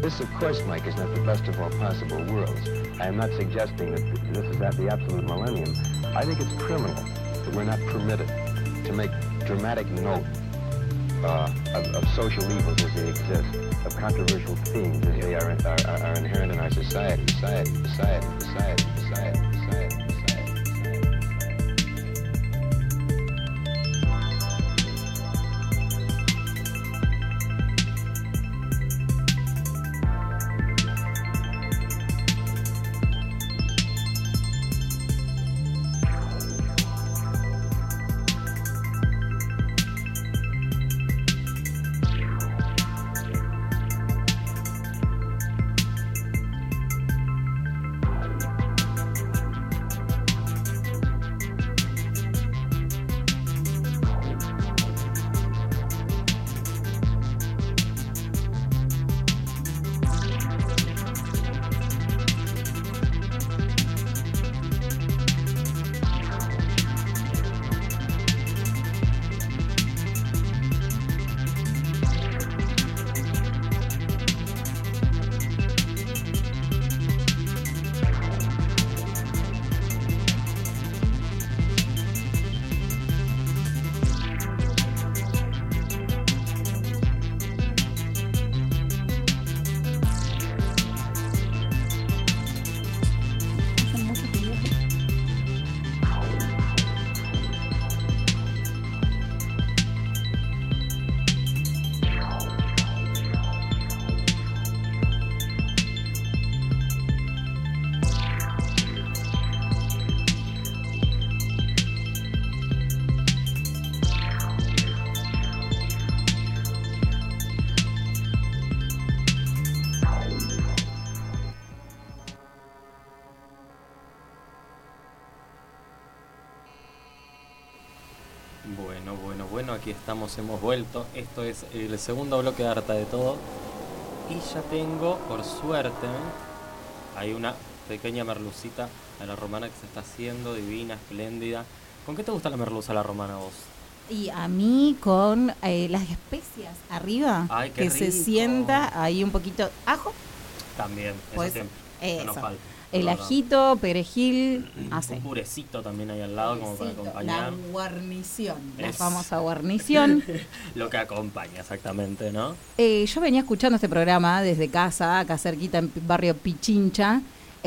This, of course, Mike, is not the best of all possible worlds. I am not suggesting that this is at the absolute millennium. I think it's criminal that we're not permitted to make dramatic note of social evils as they exist, of controversial themes as they are inherent in our society. Bueno, aquí estamos, hemos vuelto. Esto es el segundo bloque de Harta de Todo. Y ya tengo, por suerte, hay una pequeña merlucita a la romana que se está haciendo, divina, espléndida. ¿Con qué te gusta la merluza a la romana vos? Y a mí con las especias arriba. Ay, qué que rico. Se sienta ahí un poquito ajo. También, Pues, eso siempre. No eso. falta. El ajito, perejil, Un purecito también ahí al lado como para acompañar. La guarnición, la Es- famosa guarnición. Lo que acompaña exactamente, ¿no? Yo venía escuchando este programa desde casa, acá cerquita en barrio Pichincha,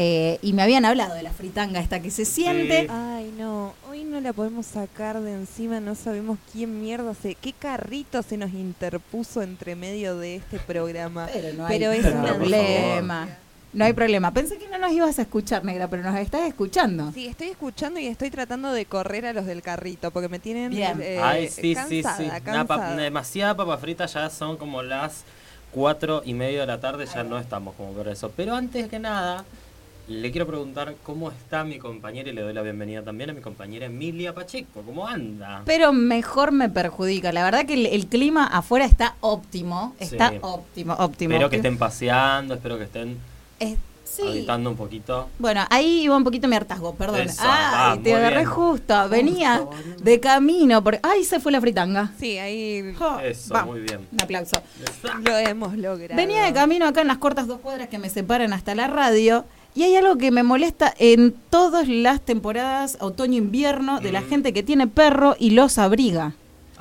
y me habían hablado de la fritanga esta que se siente. Ay, no, hoy no la podemos sacar de encima, no sabemos quién mierda qué carrito se nos interpuso entre medio de este programa. Pero no Pero hay es una problema. No hay problema. Pensé que no nos ibas a escuchar, negra, pero nos estás escuchando. Sí, estoy escuchando y estoy tratando de correr a los del carrito porque me tienen Bien. Ay, sí. cansada. Demasiada papa frita, ya son como las 4:30 de la tarde, ya no estamos como por eso. Pero antes que nada, le quiero preguntar cómo está mi compañera y le doy la bienvenida también a mi compañera Emilia Pacheco. ¿Cómo anda? Pero mejor me perjudica. La verdad que el clima afuera está óptimo. Está Sí. óptimo. Espero que estén paseando, espero que estén Sí. habitando un poquito. Bueno, ahí iba un poquito mi hartazgo, perdón. Eso, Ay, te muy agarré bien. justo. Venía de camino. Ay, se fue la fritanga. Sí, ahí Eso, Vamos. muy bien. Un aplauso. lo hemos logrado. Venía de camino acá en las cortas 2 cuadras que me separan hasta la radio. Y hay algo que me molesta en todas las temporadas, otoño-invierno, de la gente que tiene perro y los abriga.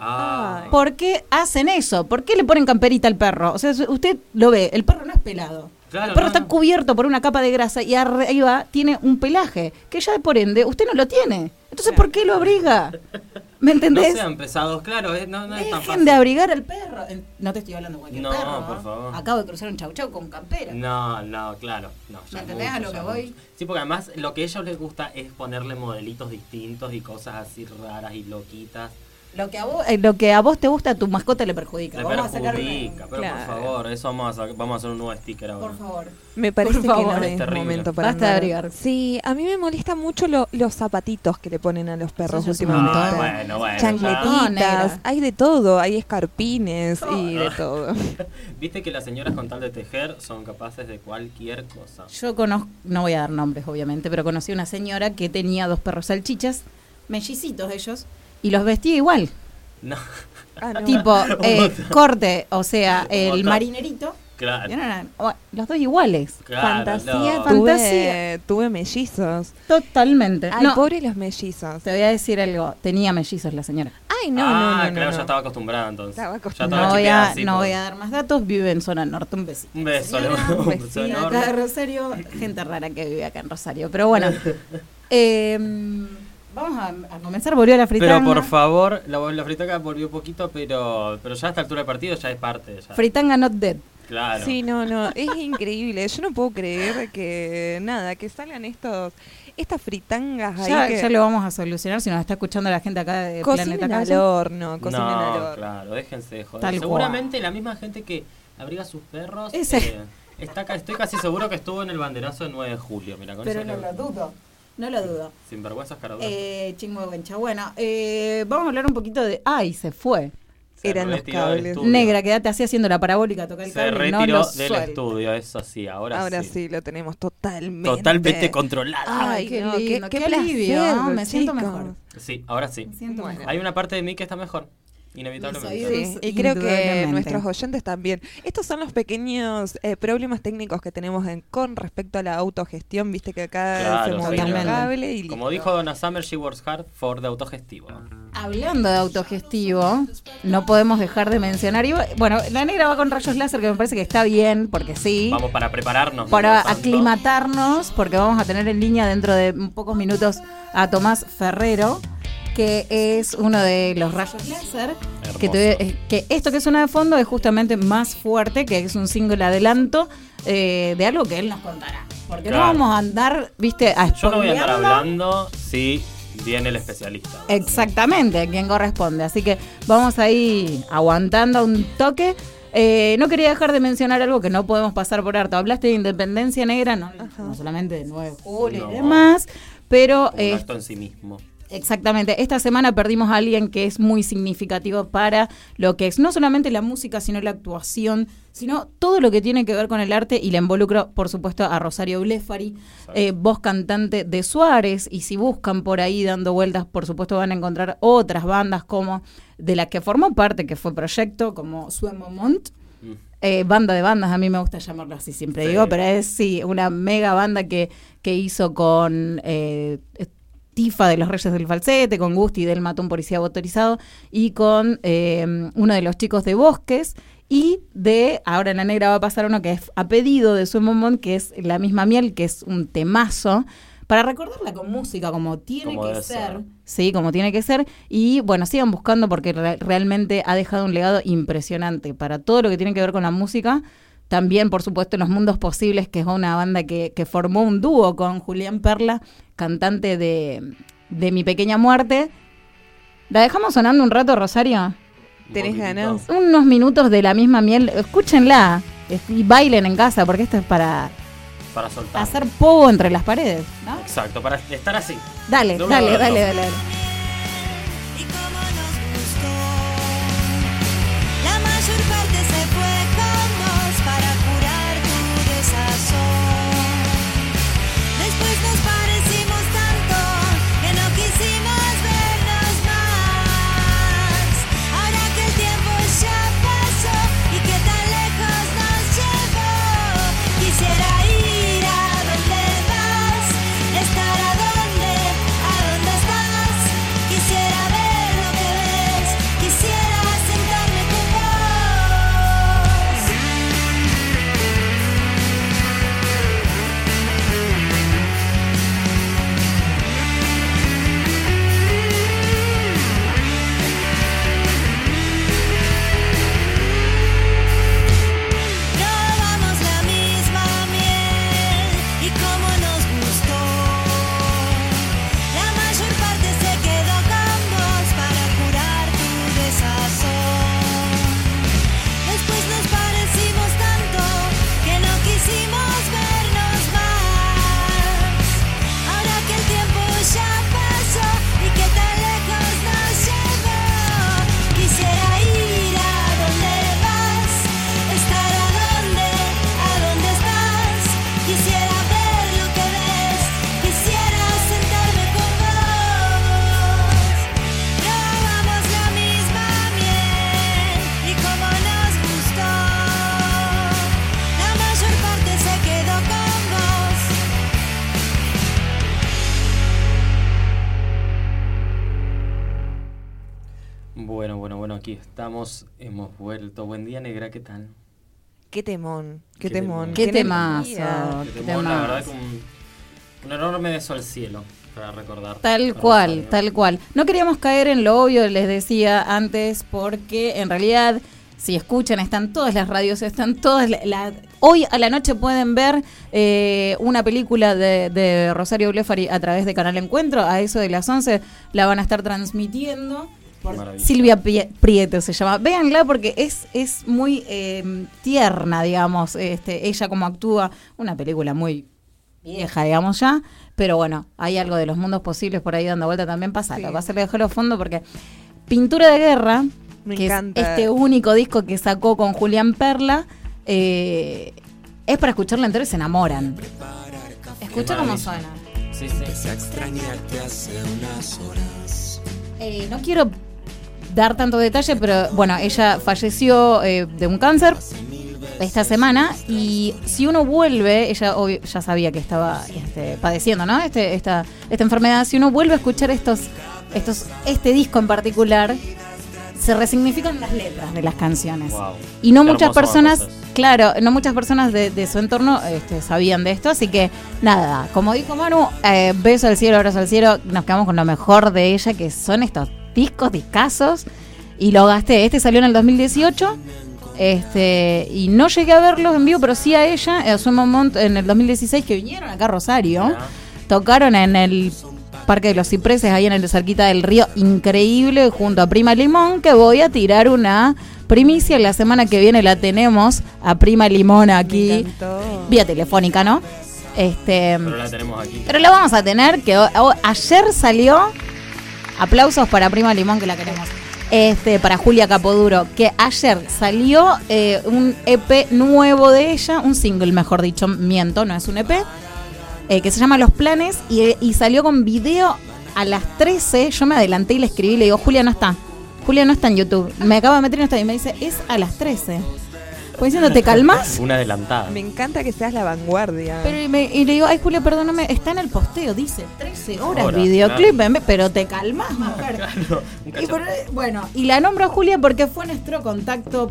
Ah, ¿Por qué hacen eso? ¿Por qué le ponen camperita al perro? O sea, usted lo ve, el perro no es pelado. claro, El perro no, está no. cubierto por una capa de grasa y arriba tiene un pelaje, que ya por ende usted no lo tiene. Entonces, ¿por qué lo abriga? ¿Me No entendés? sean pesados, claro, no es tan Dejen fácil. de abrigar al perro. No te estoy hablando de cualquier No, perro. por favor. Acabo de cruzar un chau chau con campera. No, claro. No, ya ¿Me entendés a lo que ya voy? mucho. Sí, porque además lo que a ellos les gusta es ponerle modelitos distintos y cosas así raras y loquitas. Lo que a vos te gusta, a tu mascota le perjudica. Le Vamos a sacar perjudica, pero Claro. por favor, eso vamos a hacer un nuevo sticker ahora. Por favor. Me parece Por que favor. no Es es terrible. momento para Basta de andar. abrigar. Sí, a mí me molesta mucho los zapatitos que le ponen a los perros Eso ya es un últimamente. montón. Bueno. No, Chancletitas, negra. hay de todo, hay escarpines y de todo. Viste que las señoras con tal de tejer son capaces de cualquier cosa. Yo conozco, no voy a dar nombres obviamente, pero conocí una señora que tenía 2 perros salchichas, mellicitos ellos, y los vestía igual. No. Ah, no. Tipo, Un montón. corte, o sea, Un el montón. marinerito Claro. Y no eran los dos iguales. Claro, Fantasía, no. tuve mellizos. Totalmente. Ay, No, pobres los mellizos. te voy a decir algo. Tenía mellizos la señora. Ay, no. Claro, ya estaba acostumbrada entonces. Estaba Ya acostumbrada. No, chipeada, voy a, sí, no por- voy a dar más datos. Vive en zona norte. Un besito. Un beso, le Señora, mando un un beso Y enorme. acá de Rosario, gente rara que vive acá en Rosario. Pero bueno, vamos a comenzar. Volvió la fritanga. Pero por favor, la fritanga volvió poquito, pero ya a esta altura del partido ya es parte. Ya. Fritanga not dead. Claro. Sí, no, es increíble. Yo no puedo creer que que salgan estas fritangas ahí que Ya lo vamos a solucionar si nos está escuchando la gente acá de cocinen Planeta al Casa. horno, cocinen al No, horno. claro, déjense de joder. Tal Seguramente la misma gente que abriga sus perros estoy casi seguro que estuvo en el banderazo del 9 de julio. Mira, con Pero eso no le- lo dudo. No lo dudo. Sinvergüenzas caraduras. Chingüengüencha. Bueno, vamos a hablar un poquito de... ¡Ay, se fue! Se eran los retiró del cables. estudio. Negra, quédate así haciendo la parabólica, toca el Se cable, no retiró lo del suelta. estudio, eso sí, ahora Sí, lo tenemos totalmente. Totalmente controlada. Ay, qué no, lindo, qué alivio, placer, ¿no? Me siento chicos. mejor. Sí, ahora sí. Me siento Bueno. mejor. Hay una parte de mí que está mejor, inevitablemente. Mis oídos. Sí, y creo que Indudablemente. nuestros oyentes también. Estos son los pequeños problemas técnicos que tenemos con respecto a la autogestión. Viste que acá Claro, se movió el totalmente. cable y Como dijo Donna Summer, she works hard for the autogestivo. Hablando de autogestivo, no podemos dejar de mencionar... bueno, la negra va con rayos láser, que me parece que está bien, porque sí. Vamos para prepararnos. Para mientras tanto. aclimatarnos, porque vamos a tener en línea dentro de pocos minutos a Tomás Ferrero, que es uno de los rayos láser. Que esto que suena de fondo es justamente Más Fuerte, que es un single adelanto de algo que él nos contará. Porque no Claro. vamos a andar, viste, a Yo no voy a andar spoileando. hablando si viene el especialista. Exactamente, a quien corresponde. Así que vamos ahí aguantando un toque. No quería dejar de mencionar algo que no podemos pasar por alto. Hablaste de Independencia Negra, no solamente del 9 de julio No. y demás, pero Como un acto en sí mismo. exactamente, esta semana perdimos a alguien que es muy significativo para lo que es no solamente la música, sino la actuación, sino todo lo que tiene que ver con el arte, y le involucro, por supuesto, a Rosario Blefari, voz cantante de Suárez, y si buscan por ahí dando vueltas, por supuesto van a encontrar otras bandas como de la que formó parte, que fue Proyecto, como Sue Momont, banda de bandas, a mí me gusta llamarlo así, siempre Sí. digo, pero es sí, una mega banda que hizo con... Tifa de los Reyes del Falsete, con Gusti del Matón Policía Motorizado, y con uno de los chicos de Bosques, y ahora en la negra va a pasar uno que es a pedido de Sue Momont, que es La Misma Miel, que es un temazo, para recordarla con música, como tiene Como que debe ser. ser. Sí, como tiene que ser. Y bueno, sigan buscando porque realmente ha dejado un legado impresionante para todo lo que tiene que ver con la música. También, por supuesto, Los Mundos Posibles, que es una banda que formó un dúo con Julián Perla, cantante de Mi Pequeña Muerte. ¿La dejamos sonando un rato, Rosario? Un ¿Tenés poquitito. ganas? Unos minutos de La Misma Miel. Escúchenla y bailen en casa, porque esto es para Para soltar. hacer pogo entre las paredes, ¿no? Exacto, para estar así. Dale, No, dale, no, dale, no. dale. Y como nos gustó, la mayor parte se fue con vos para curar tu desazón. Después nos parecimos tanto que no quisimos vernos más. Ahora que el tiempo ya pasó y que tan lejos nos llevó, quisiera ir a donde vas, estar a donde estás. Bueno, aquí estamos, hemos vuelto. Buen día, negra, ¿qué tal? Qué temón, qué Qué temón. temón. Qué energía. temazo. Que qué tenemos, la verdad, temazo. un enorme beso al cielo para recordar. Tal a cual, Rosario. tal cual. No queríamos caer en lo obvio, les decía antes, porque en realidad, si escuchan, están todas las radios, están todas hoy a la noche pueden ver una película de Rosario Blefari a través de Canal Encuentro, a eso de las 11 la van a estar transmitiendo. Por Maravilla. Silvia Prieto se llama. Véanla porque es muy tierna, digamos, ella como actúa, una película muy vieja, digamos ya, pero bueno, hay algo de los mundos posibles por ahí dando vuelta también, pásalo, Sí. pásalo, déjalo a fondo porque Pintura de Guerra, Me que encanta. es este único disco que sacó con Julián Perla, es para escucharlo entero y se enamoran. Escucha cómo maravilla. suena. Sí. No quiero dar tanto detalle, pero bueno, ella falleció de un cáncer esta semana y si uno vuelve, ella ya sabía que estaba padeciendo, ¿no? Esta enfermedad. Si uno vuelve a escuchar este disco en particular, se resignifican las letras de las canciones. Wow. Y no Qué muchas hermoso personas, va a pasar. claro, no muchas personas de su entorno sabían de esto, así que nada, como dijo Manu, beso al cielo, abrazo al cielo, nos quedamos con lo mejor de ella, que son estos discazos, y lo gasté. Este salió en el 2018, y no llegué a verlos en vivo, pero sí a ella, a su momento en el 2016, que vinieron acá a Rosario, Ya. tocaron en el Parque de los Cipreses, ahí en el cerquita del río, increíble, junto a Prima Limón, que voy a tirar una primicia. La semana que viene la tenemos a Prima Limón Me aquí, encantó. vía telefónica, ¿no? Pero la tenemos aquí. Pero la vamos a tener, que ayer salió, aplausos para Prima Limón, que la queremos, para Julia Capoduro, que ayer salió un EP nuevo de ella, un single, mejor dicho, miento, no es un EP, que se llama Los Planes, y salió con video a las 13. Yo me adelanté y le escribí, le digo, Julia no está en YouTube, me acabo de meter y no está, y me dice, es a las 13. Pues diciendo, ¿te calmas? Una adelantada. Me encanta que seas la vanguardia. Pero y le digo, ay Julia, perdóname, está en el posteo, dice 13 horas Horas, videoclip, claro. pero te calmas, mujer. Claro, un Y cacho- bueno, y la nombro a Julia porque fue nuestro contacto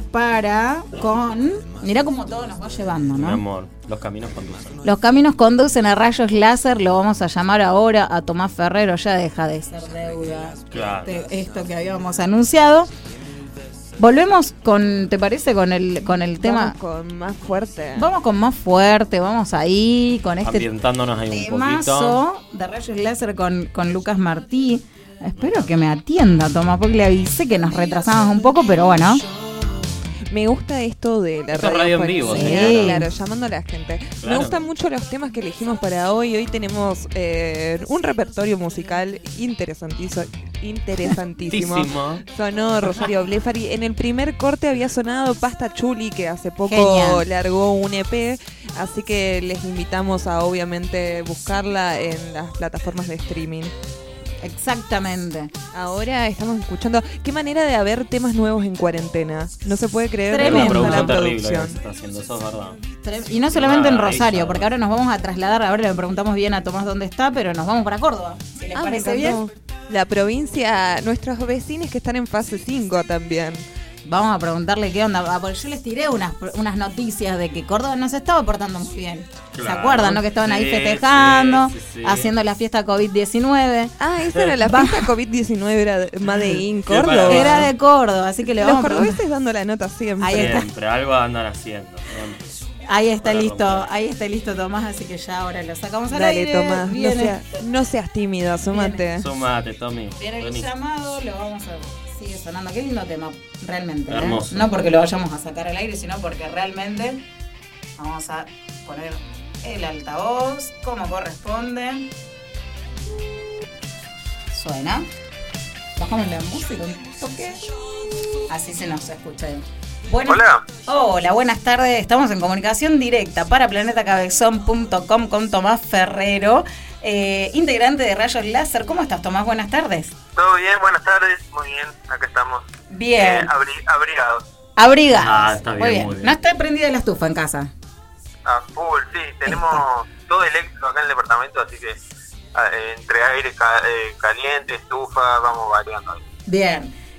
mirá cómo todo nos va llevando, Mi ¿no? amor, los caminos conducen. Los caminos conducen a Rayos Láser, lo vamos a llamar ahora a Tomás Ferrero, ya deja de ser deuda Claro. esto que habíamos anunciado. Volvemos ¿te parece? Con el tema. Vamos con más fuerte. Vamos con más fuerte, vamos ahí, con este Ambientándonos ahí un poquito. temazo de Rayos Láser con Lucas Martí. Espero que me atienda, Tomás, porque le avisé que nos retrasamos un poco, pero bueno. Me gusta esto de la Esto es radio en por- vivo, sí, señora. claro, llamando a la gente. Me Claro. gustan mucho los temas que elegimos para hoy. Hoy tenemos un repertorio musical interesantísimo. Muchísimo. Sonó Rosario Blefari. En el primer corte había sonado Pasta Chuli, que hace poco Genial. largó un EP. Así que les invitamos a obviamente buscarla en las plataformas de streaming. Exactamente. Ahora estamos escuchando. Qué manera de haber temas nuevos en cuarentena. No se puede creer Tremendo. Una cómo está producción la terrible que producción. se está haciendo, eso es verdad. Y no solamente en Ahí Rosario, está. porque ahora nos vamos a trasladar, ahora le preguntamos bien a Tomás dónde está, pero nos vamos para Córdoba. Si les Me parece bien. encantó. La provincia, nuestros vecinos que están en fase 5 también. Vamos a preguntarle qué onda. Porque yo les tiré unas noticias de que Córdoba no se estaba portando muy bien. ¿Se Claro. acuerdan, no? Que estaban ahí Sí, festejando, sí. haciendo la fiesta COVID-19. Ah, esa era la fiesta COVID-19, era de Made in Qué Córdoba. maravilla. Era de Córdoba, así que le Los vamos a preguntar. cordobeses dando la nota siempre. Ahí está. Siempre, algo andan haciendo. siempre. Ahí está Para listo, romper. ahí está listo Tomás, así que ya ahora lo sacamos al Dale, aire. Tomás, Viene, no seas tímido, asómate. Sumate, Tommy. viene el Vení. llamado, lo vamos a... Sigue sonando, qué lindo tema, realmente. Hermoso. No porque lo vayamos a sacar al aire, sino porque realmente vamos a poner el altavoz como corresponde. Suena. Bajamos la música un toque. Así se nos escucha bien. Bueno, Hola. Hola, buenas tardes. Estamos en comunicación directa para planetacabezón.com con Tomás Ferrero, integrante de Rayos Láser. ¿Cómo estás, Tomás? Buenas tardes. ¿Todo bien? Buenas tardes. Muy bien. Acá estamos. Bien. Abrigados. Abrigados. Ah, está bien, muy muy bien. No está prendida la estufa en casa. A full, sí. Tenemos todo eléctrico acá en el departamento, así que entre aire caliente, estufa, vamos variando. Bien.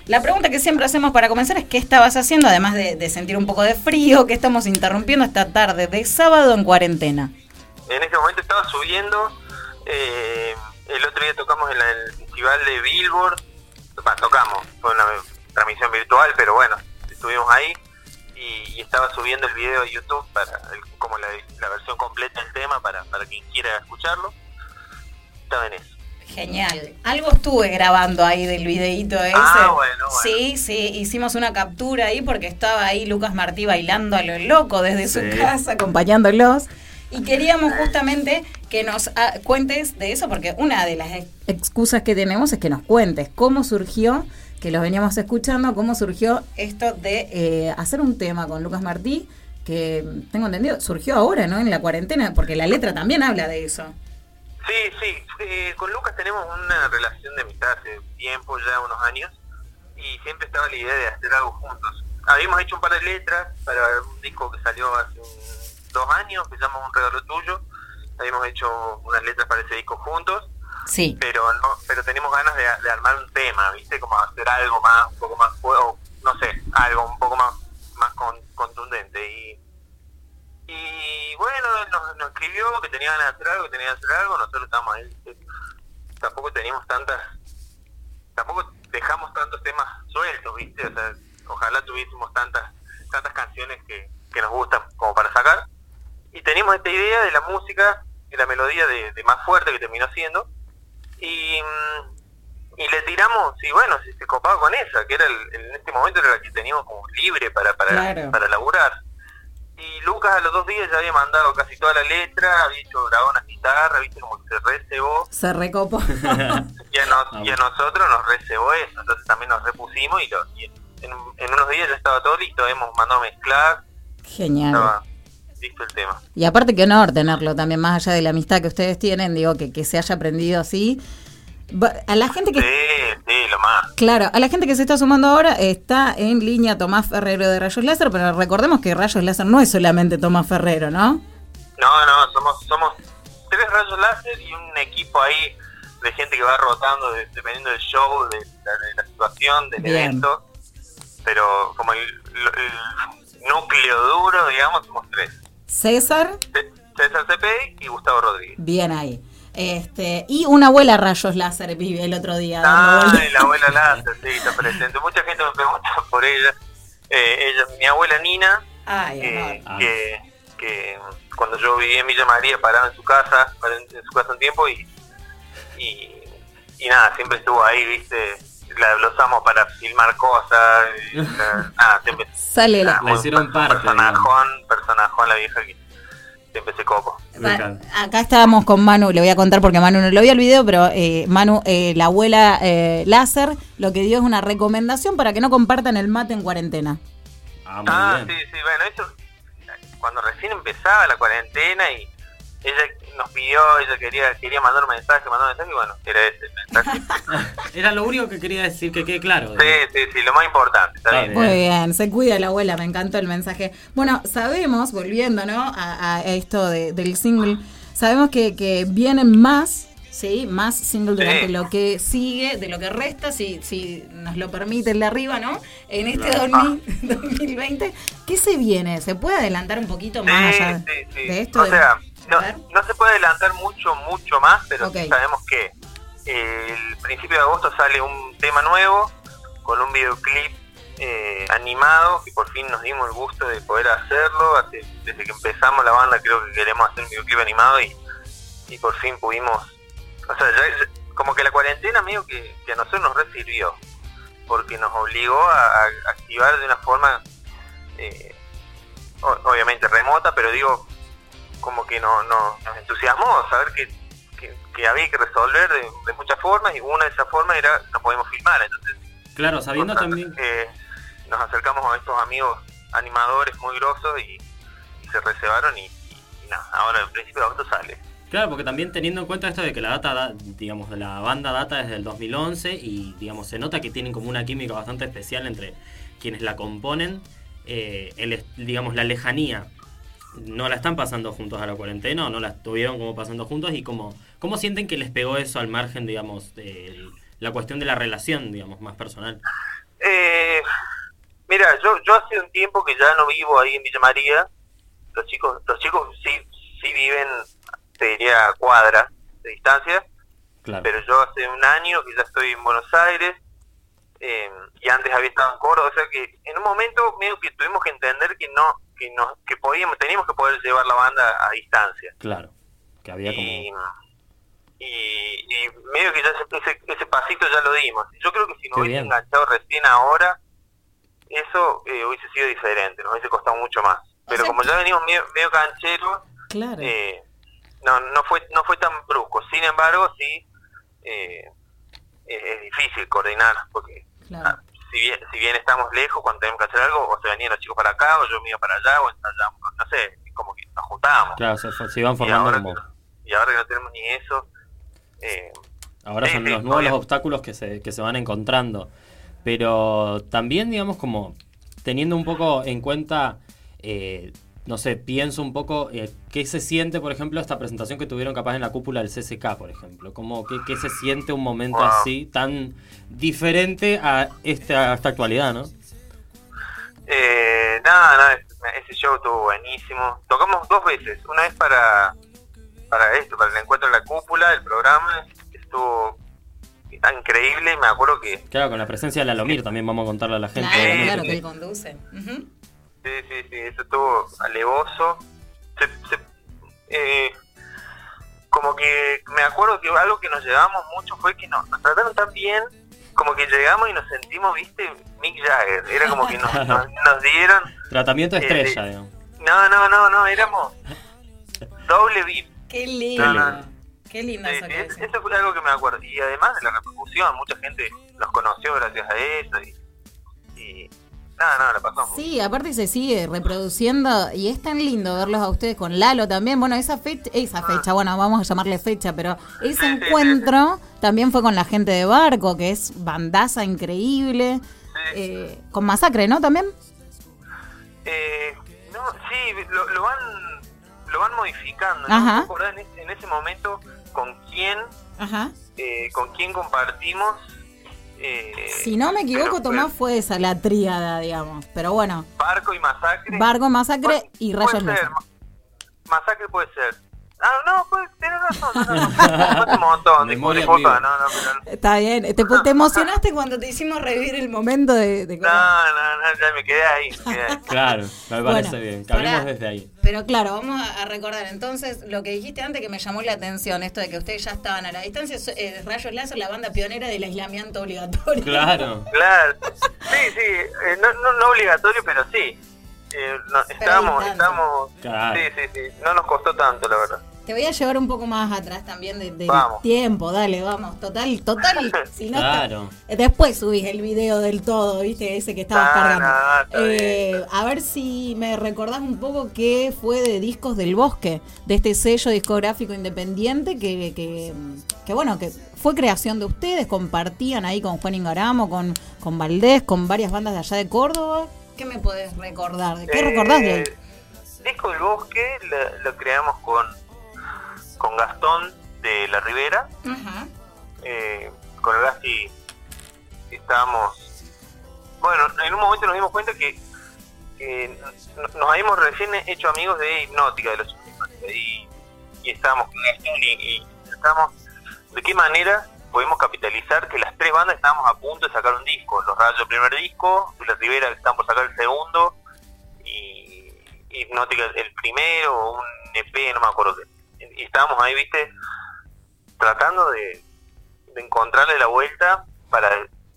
La pregunta que siempre hacemos para comenzar es ¿qué estabas haciendo? Además de sentir un poco de frío, que estamos interrumpiendo esta tarde de sábado en cuarentena. En este momento estaba subiendo, el otro día tocamos en el festival de Billboard, tocamos, fue una transmisión virtual, pero bueno, estuvimos ahí y estaba subiendo el video de YouTube como la versión completa del tema para quien quiera escucharlo. Estaba en eso. Genial. Algo estuve grabando ahí del videíto ese. Bueno. Sí, hicimos una captura ahí porque estaba ahí Lucas Martí bailando a lo loco desde su casa, acompañándolos. Y queríamos justamente que nos cuentes de eso, porque una de las excusas que tenemos es que nos cuentes cómo surgió, que los veníamos escuchando, cómo surgió esto de hacer un tema con Lucas Martí, que tengo entendido, surgió ahora, ¿no? En la cuarentena, porque la letra también habla de eso. Sí, con Lucas tenemos una relación de amistad hace tiempo, ya unos años, y siempre estaba la idea de hacer algo juntos. Habíamos hecho un par de letras para un disco que salió hace 2 años, que se llama Un Regalo Tuyo. Habíamos hecho unas letras para ese disco juntos, sí, pero tenemos ganas de armar un tema, ¿viste? Como hacer algo más, un poco más, no sé, algo un poco más contundente. Y bueno, nos escribió que tenía ganas de hacer algo, nosotros estábamos ahí, tampoco dejamos tantos temas sueltos, ¿viste? O sea, ojalá tuviésemos tantas canciones que nos gustan como para sacar, y teníamos esta idea de la música y la melodía de Más Fuerte, que terminó siendo, y le tiramos, y bueno, se copaba con esa, que era en este momento era la que teníamos como libre para laburar. Y Lucas a los 2 días ya había mandado casi toda la letra, había hecho grabado una guitarra, viste, como que se recebó. Se recopó. Y a nosotros nos recebó eso, entonces también nos repusimos y en unos días ya estaba todo listo, hemos mandado a mezclar. Genial. Estaba listo el tema. Y aparte qué honor tenerlo también, más allá de la amistad que ustedes tienen, digo, que se haya aprendido así. A la gente que... Sí, lo más. Claro, a la gente que se está sumando ahora, está en línea Tomás Ferrero de Rayos Láser, pero recordemos que Rayos Láser no es solamente Tomás Ferrero, ¿no? No, somos 3 Rayos Láser y un equipo ahí de gente que va rotando dependiendo del show, de la situación, del evento. Pero como el núcleo duro, digamos, somos 3. César Cepedi y Gustavo Rodríguez. Bien ahí. Y una abuela Rayos Láser vive el otro día. La abuela Láser, sí, está presente. Mucha gente me pregunta por ella. Mi abuela Nina, que cuando yo vivía en Villa María paraba en su casa un tiempo y nada, siempre estuvo ahí, viste, la usamos para filmar cosas, siempre sale la hicieron parte, personajón la vieja que siempre se copo. Acá estábamos con Manu, le voy a contar porque Manu no lo vio el video, pero Manu, la abuela Láser, lo que dio es una recomendación para que no compartan el mate en cuarentena. Muy bien. Sí, bueno, eso cuando recién empezaba la cuarentena y ella nos pidió, ella quería mandar un mensaje, y bueno, era ese el mensaje. Era lo único que quería decir, que quede claro. Sí, lo más importante, está bien. Muy bien, se cuida la abuela, me encantó el mensaje. Bueno, sabemos, volviendo, ¿no? a esto del single, sabemos que vienen más single durante lo que sigue, de lo que resta, si nos lo permite el de arriba, ¿no? En este 2020, ¿qué se viene? ¿Se puede adelantar un poquito más allá de esto? O sea, no se puede adelantar mucho más, pero Okay. sabemos que el principio de agosto sale un tema nuevo con un videoclip animado, que por fin nos dimos el gusto de poder hacerlo. Desde que empezamos la banda creo que queremos hacer un videoclip animado y por fin pudimos. O sea, ya, como que la cuarentena medio que a nosotros nos sirvió, porque nos obligó a activar de una forma obviamente remota, pero digo, como que nos entusiasmó saber que había que resolver de muchas formas, y una de esas formas era no podemos filmar. Entonces, claro, sabiendo también que nos acercamos a estos amigos animadores muy grosos y se reservaron y nada, ahora el principio de agosto sale. Claro, porque también teniendo en cuenta esto de que la banda data desde el 2011 y digamos se nota que tienen como una química bastante especial entre quienes la componen, digamos la lejanía, no la están pasando juntos a la cuarentena o no la estuvieron como pasando juntos, y cómo sienten que les pegó eso al margen, digamos, de la cuestión de la relación, digamos, más personal. Mira, yo hace un tiempo que ya no vivo ahí en Villa María. Los chicos sí viven, te diría, a cuadras de distancia. Claro. Pero yo hace un año que ya estoy en Buenos Aires, y antes había estado en Córdoba, o sea que en un momento medio que tuvimos que entender que teníamos que poder llevar la banda a distancia. Claro, que había como... Y medio que ya ese pasito ya lo dimos. Yo creo que si nos Qué hubiese bien. enganchado recién ahora, eso hubiese sido diferente, nos hubiese costado mucho más. Pero como ya venimos medio cancheros, Claro. no fue tan brusco. Sin embargo, sí, es difícil coordinar, porque Claro. si bien estamos lejos, cuando tenemos que hacer algo, o se venían los chicos para acá, o yo me iba para allá, o ensayamos, no sé, como que nos juntábamos. Claro, se iban formando como... Y ahora que no tenemos ni eso... Ahora sí, son sí, los nuevos obvio. los obstáculos que se van encontrando. Pero también, digamos, como teniendo un poco en cuenta, no sé, pienso un poco qué se siente, por ejemplo, esta presentación que tuvieron capaz en la cúpula del CCK, por ejemplo. Como qué se siente un momento Wow. así, tan diferente a esta actualidad, ¿no? Nada, ese show estuvo buenísimo. Tocamos 2 veces, una vez para el encuentro en la cúpula, el programa, estuvo increíble, me acuerdo que... Claro, con la presencia de Lalomir también vamos a contarle a la gente. Claro, obviamente. claro, que él conduce. Ujú. Sí, eso estuvo alevoso. Como que me acuerdo que algo que nos llevamos mucho fue que nos trataron tan bien, como que llegamos y nos sentimos, viste, Mick Jagger. Era como que nos dieron... Tratamiento estrella, digamos. No, éramos doble VIP. Qué lindo. No. Qué lindo eso que Eso fue algo que me acuerdo. Y además de la repercusión, mucha gente nos conoció gracias a eso. Y nada, la pasamos. Sí, aparte se sigue reproduciendo y es tan lindo verlos a ustedes con Lalo también. Bueno, esa fecha, bueno, vamos a llamarle fecha, pero ese encuentro también fue con la gente de Barco, que es bandaza increíble. Sí. Con Masacre, ¿no? También. No, sí, lo van modificando. Ajá. No me acuerdo en ese momento con quién compartimos. Si no me equivoco, Tomás, fue esa la tríada, digamos. Pero bueno. Barco y Masacre. Barco, Masacre y Rayos Puede ser. Láser. Masacre puede ser. No, tenés razón. No, un montón. Memoria Disculpa, viva. pero... Está bien. Te emocionaste cuando te hicimos revivir el momento de No, ya me quedé ahí. Claro, me parece Bueno, bien. Cabemos pará. desde ahí. Pero claro, vamos a recordar entonces lo que dijiste antes que me llamó la atención, esto de que ustedes ya estaban a la distancia. Rayos Láser, la banda pionera del aislamiento obligatorio. Claro. Claro. Sí, no obligatorio, pero sí. Estábamos... Claro. Sí. No nos costó tanto, la verdad. Te voy a llevar un poco más atrás también del Vamos. tiempo, dale, vamos. Total. Si no Claro. después subís el video del todo, ¿viste? Ese que estabas cargando. Está bien. A ver si me recordás un poco qué fue de Discos del Bosque, de este sello discográfico independiente que bueno, que fue creación de ustedes, compartían ahí con Juan Ingaramo, con Valdés, con varias bandas de allá de Córdoba. ¿Qué me podés recordar? ¿Qué recordás de ahí? Disco del Bosque lo creamos con Gastón de la Ribera. Ajá. Con el Gasti estábamos... Bueno, en un momento nos dimos cuenta que nos habíamos recién hecho amigos de Hipnótica, de los y estábamos con Gastón y estábamos... ¿De qué manera podemos capitalizar que las 3 bandas estábamos a punto de sacar un disco? Los Rayos el primer disco, la Ribera que están por sacar el segundo, y Hipnótica el primero, o un EP, no me acuerdo qué. Y estábamos ahí, viste, tratando de encontrarle la vuelta para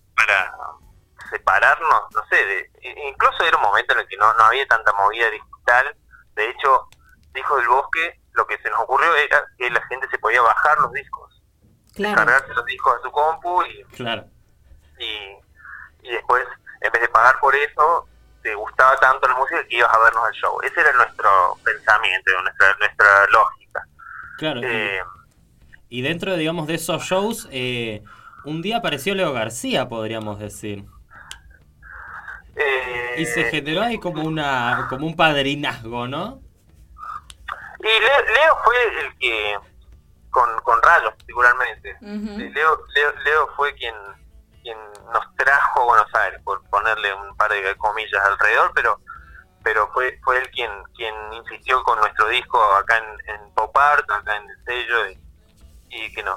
separarnos, no sé, incluso era un momento en el que no había tanta movida digital. De hecho, Discos del Bosque, lo que se nos ocurrió era que la gente se podía bajar los discos, Claro. cargarse los discos a su compu Claro. y después, en vez de pagar por eso, te gustaba tanto la música que ibas a vernos al show. Ese era nuestro pensamiento, nuestra lógica. Claro. Y dentro, digamos, de esos shows, un día apareció Leo García, podríamos decir. Y se generó ahí como un padrinazgo, ¿no? Y Leo fue el que, con Rayos particularmente, Ujú. Leo fue quien nos trajo a Buenos Aires, por ponerle un par de comillas alrededor, pero fue él quien insistió con nuestro disco acá en Pop Art, acá en el sello, y que nos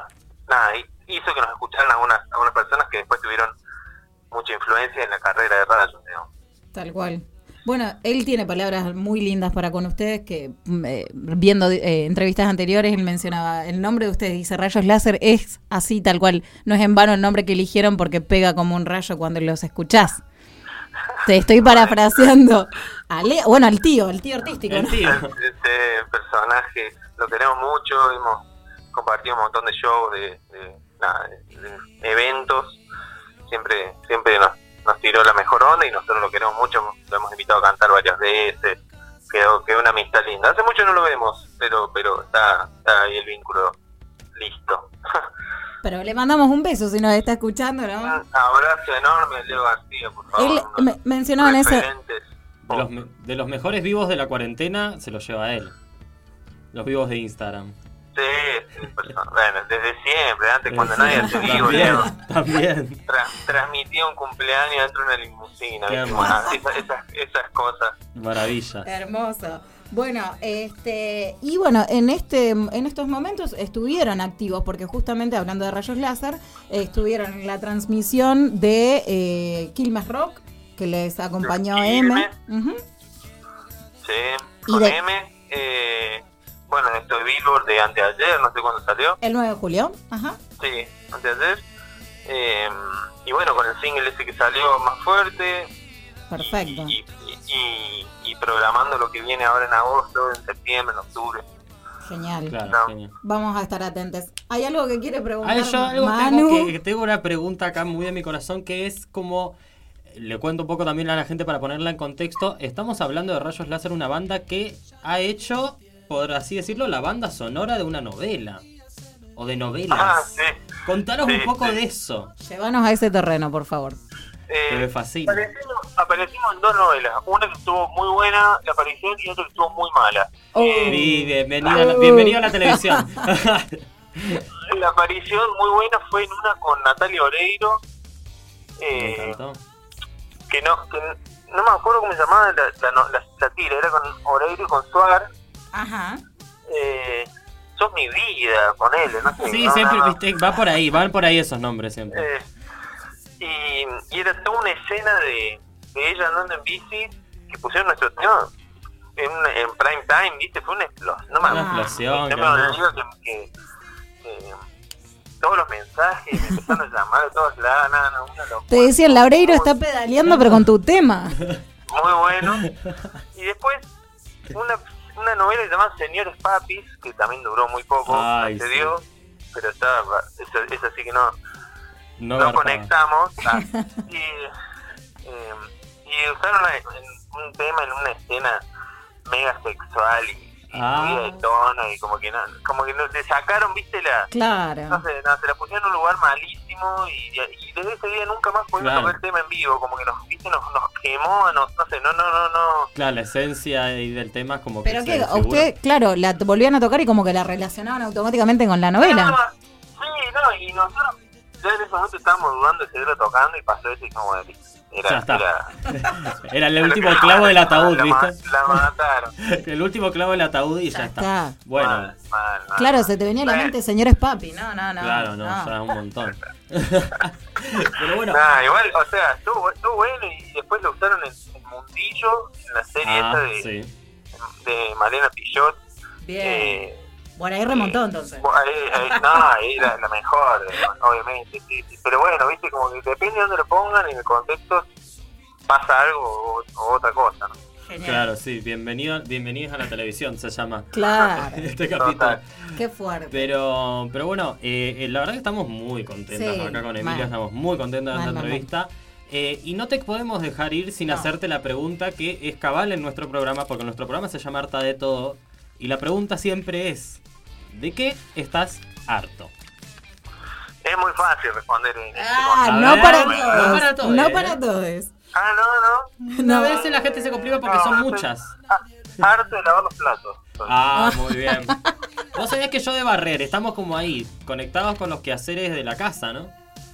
hizo que nos escucharan algunas personas que después tuvieron mucha influencia en la carrera de radio, digamos. Tal cual. Bueno, él tiene palabras muy lindas para con ustedes, que viendo entrevistas anteriores, él mencionaba el nombre de ustedes, dice Rayos Láser, es así tal cual, no es en vano el nombre que eligieron porque pega como un rayo cuando los escuchás. Te estoy parafraseando al tío artístico, ¿no? Este personaje lo queremos mucho, hemos compartido un montón de shows, de eventos, siempre nos tiró la mejor onda y nosotros lo queremos mucho, lo hemos invitado a cantar varias veces, quedó una amistad linda. Hace mucho no lo vemos, pero está ahí el vínculo listo. Pero le mandamos un beso si nos está escuchando, ¿no? Un abrazo enorme, Leo García, por favor. Él mencionaba en ese... De los mejores vivos de la cuarentena se los lleva él. Los vivos de Instagram. Sí, bueno, desde siempre, antes cuando nadie hacía vivo, Leo. También. Transmitía un cumpleaños dentro de una limusina, Qué esas cosas. Maravilla. Hermoso. Bueno, y bueno, en estos momentos estuvieron activos, porque justamente hablando de Rayos Láser, estuvieron en la transmisión de Quilmes Rock, que les acompañó M. Uh-huh. Sí, con M. Bueno, esto de Billboard de anteayer, no sé cuándo salió. El 9 de julio, ajá. Sí, anteayer. Y bueno, con el single ese que salió más fuerte. Perfecto. Y programando lo que viene ahora en agosto, en septiembre, en octubre. Genial. Claro, genial. Vamos a estar atentos. ¿Hay algo que quiere preguntar, Manu? Tengo una pregunta acá muy de mi corazón, que es como... Le cuento un poco también a la gente para ponerla en contexto. Estamos hablando de Rayos Láser, una banda que ha hecho, por así decirlo, la banda sonora de una novela. O de novelas. Sí. Contanos un poco de eso. Llévanos a ese terreno, por favor. Me fascina. Aparecimos en 2 novelas. Una que estuvo muy buena, la aparición, y otra que estuvo muy mala. Bienvenido a la televisión. La aparición muy buena fue en una con Natalia Oreiro. Me encantó. Que no me acuerdo cómo se llamaba la tira, era con Oreiro y con Suar. Ajá. Sos mi vida, con él, no sé. Sí, siempre, viste, van por ahí esos nombres siempre. Y era toda una escena de ella andando en bici, que pusieron nuestro tema en prime time, viste, fue una explosión. Una explosión. No me olvido que todos los mensajes me empezaron a llamar de todos lados, una locura. Te decían, Laureiro está pedaleando, pero con tu tema. Muy bueno. Y después una novela que se llama Señores Papis, que también duró muy poco, se dio, pero esa sí que no conectamos. Y usaron un tema en una escena mega sexual y subida de tono, y como que le sacaron, viste, claro. No sé, se la pusieron en un lugar malísimo, y desde ese día nunca más pudimos tocar el tema en vivo, como que nos quemó, no sé, no. Claro, la esencia del tema es como pero que que usted, claro, la volvían a tocar y como que la relacionaban automáticamente con la novela. Y nosotros ya en ese momento estábamos dudando de seguirlo tocando, y pasó eso y como era el último clavo del ataúd, ¿viste? La mataron. El último clavo del ataúd y ya está. Bueno. Mal. Claro, se te venía a la mente Señores Papi, no. Claro, ya es un montón. Pero bueno. Igual, o sea, estuvo bueno, y después lo usaron en Mundillo, en la serie esta de Malena Pichot. Bien. Bueno, ahí remontó entonces. Ahí la mejor, obviamente, sí. Pero bueno, viste, como que depende de dónde lo pongan y en el contexto pasa algo o otra cosa, ¿no? Genial. Claro, sí, bienvenidos a la televisión se llama. Claro. Este capítulo. Qué fuerte. Pero bueno, la verdad que estamos muy contentos acá con Emilia, estamos muy contentos de esta entrevista. Y no te podemos dejar ir sin hacerte la pregunta que es cabal en nuestro programa, porque nuestro programa se llama Harta de Todo, y la pregunta siempre es: ¿de qué estás harto? Es muy fácil responder en no para todos. No para todos. No. A veces la gente se complica porque son muchas. Harto de lavar los platos. Muy bien. Vos sabías que yo de barrer, estamos como ahí, conectados con los quehaceres de la casa, ¿no?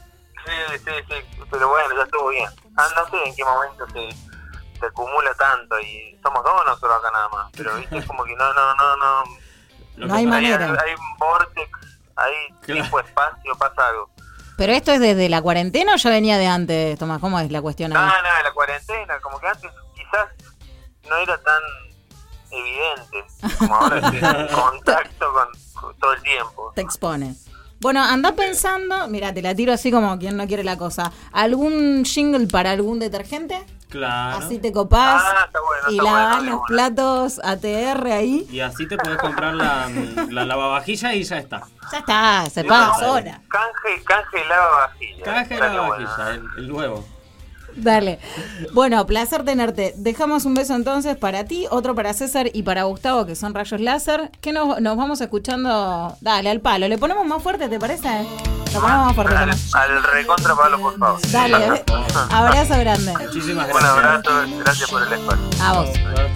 Sí, pero bueno, ya estuvo bien. No sé en qué momento se acumula tanto y somos dos nosotros acá nada más, pero viste, es como que no. No hay manera. Hay un vortex, hay tiempo, espacio, pasa algo. ¿Pero esto es desde la cuarentena o ya venía de antes, Tomás? ¿Cómo es la cuestión ahí? No, la cuarentena, como que antes quizás no era tan evidente como ahora, estoy en contacto con todo el tiempo. Te expone. Bueno, anda pensando, mira, te la tiro así como quien no quiere la cosa. ¿Algún jingle para algún detergente? Claro. Así te copás está bueno, y está lavas bueno, los platos ATR ahí. Y así te podés comprar la lavavajilla y ya está. Ya está, se paga sola. Canje lavavajilla. Canje lavavajilla, el nuevo. Dale. Bueno, placer tenerte. Dejamos un beso entonces para ti, otro para César y para Gustavo, que son rayos láser. Que nos vamos escuchando. Dale, al palo. ¿Le ponemos más fuerte, te parece? Lo ponemos más fuerte. Al recontra palo, por favor. Dale, abrazo grande. Muchísimas Un gracias. abrazo, gracias por el espacio. A vos.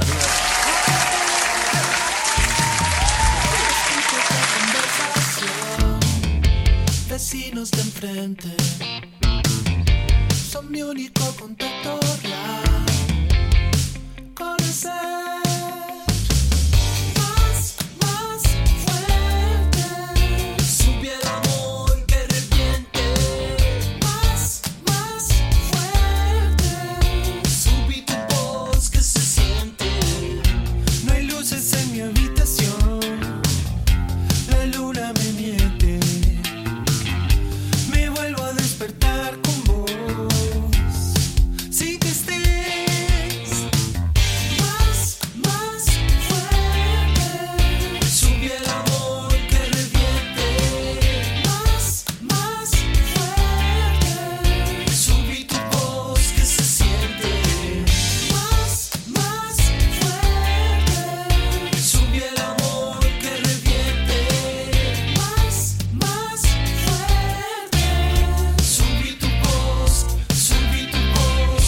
Vecinos de enfrente son mi único contacto real. Conocer más fuerte. Subí el amor que reviente. Más fuerte. Subí tu voz que se siente. No hay luces en mi habitación. La luna me miente. Me vuelvo a despertar con vos. Si que estés más fuerte. Subí el amor que reviente. Más fuerte. Subí tu voz que se siente. Más fuerte. Subí el amor que reviente. Más fuerte. Subí tu voz, subí tu voz.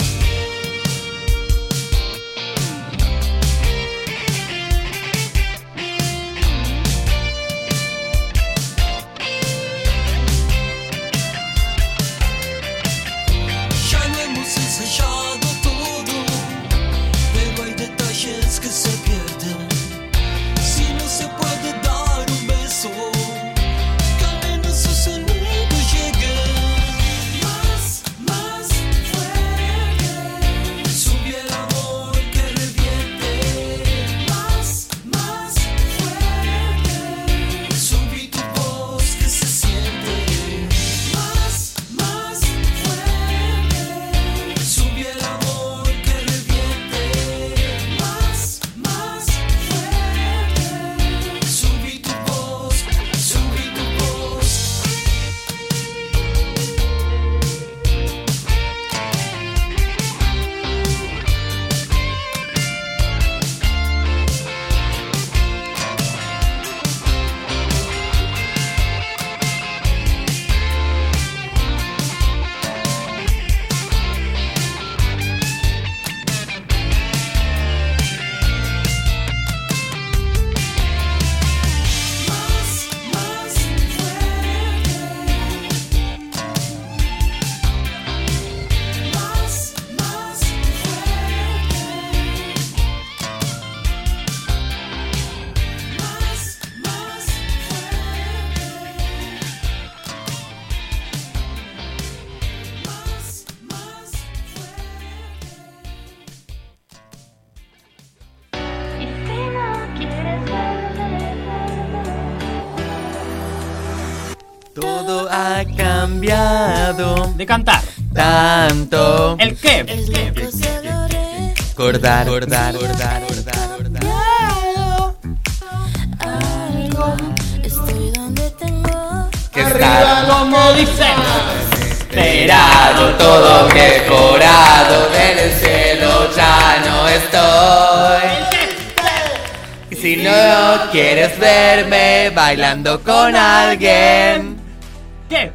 Ya lo hemos ensayado todo, pero hay detalles que se pierden. Si no se puede dar un beso, que al menos su sonido llegue. Más fuerte. Subí el amor que reviente. Más fuerte. Subí tu voz que se siente. Más fuerte. Subí el amor que reviente. Más fuerte. Subí tu voz, subí tu voz. Todo ha cambiado De cantar. tanto. ¿El qué? Acordar. Estoy donde tengo Que estar Como dice. esperado, todo mejorado. En el cielo ya no estoy. Y si no quieres verme bailando con alguien, ¿Qué?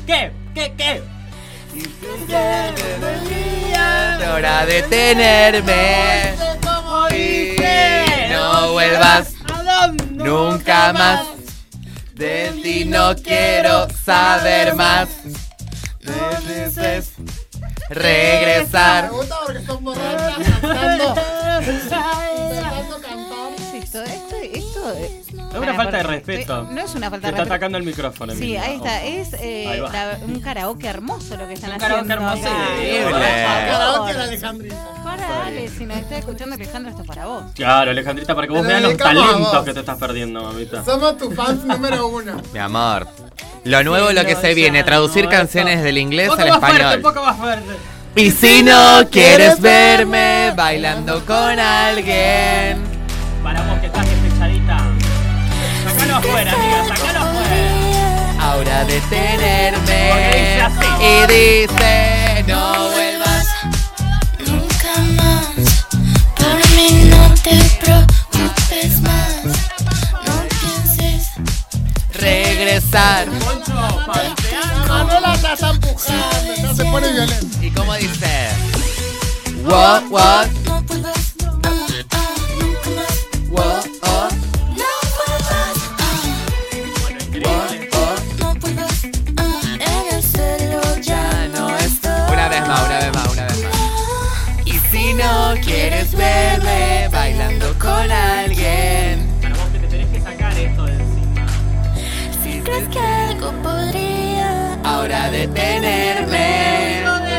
es hora de tenerme. Y no vuelvas nunca más. De ti no quiero saber más. regresar. Me gusta porque son borrachas cantando. Intentando cantar. Esto Es una falta de respeto. No es una falta Te de está respeto. atacando el micrófono. Sí, Emilia. ahí está. Ojo. Es Ahí va. un karaoke hermoso lo que están Un haciendo. karaoke hermoso acá. increíble. Por Karaoke favor. de Alejandrita. Para, Ale, si nos está escuchando Alejandro, esto es para vos. Claro, Alejandrita, para que vos Te veas los dedicamos a talentos vos. que te estás perdiendo, mamita. Somos tus fans número 1. Mi amor. Lo nuevo, lo que no, se ya viene, traducir no, canciones esto- del inglés Poco al más fuerte, español. un poco más fuerte. Y si no quieres verme bailando con alguien. Para vos que estás despechadita. Sacalo afuera, amiga, sacalo afuera. Ahora Porque detenerme. dice así. Y dice, no vuelvas. Nunca más, por mí no te preocupes más, no pienses. Regresar. Poncho, falseando. Manuela ya está empujando, ya se pone violenta. ¿Y cómo dice? What, what, No vuelvas, nunca más, what, oh, no vuelvas, Bueno, increíble. oh. no vuelvas, en el cielo ya no estoy. Una vez más, una vez más, una vez más. Y si no quieres verme bailando con alguien. Para vos que te tenés que sacar esto de encima. Si crees que algo podría Ahora detenerme.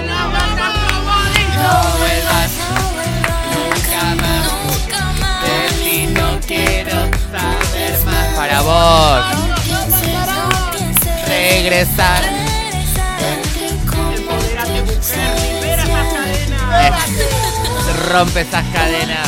No vuelvas nunca más. nunca más, De ti no quiero saber más. Para vos, no pienses, regresar. Empodérate, mujer, libera esas cadenas. Rompe esas cadenas.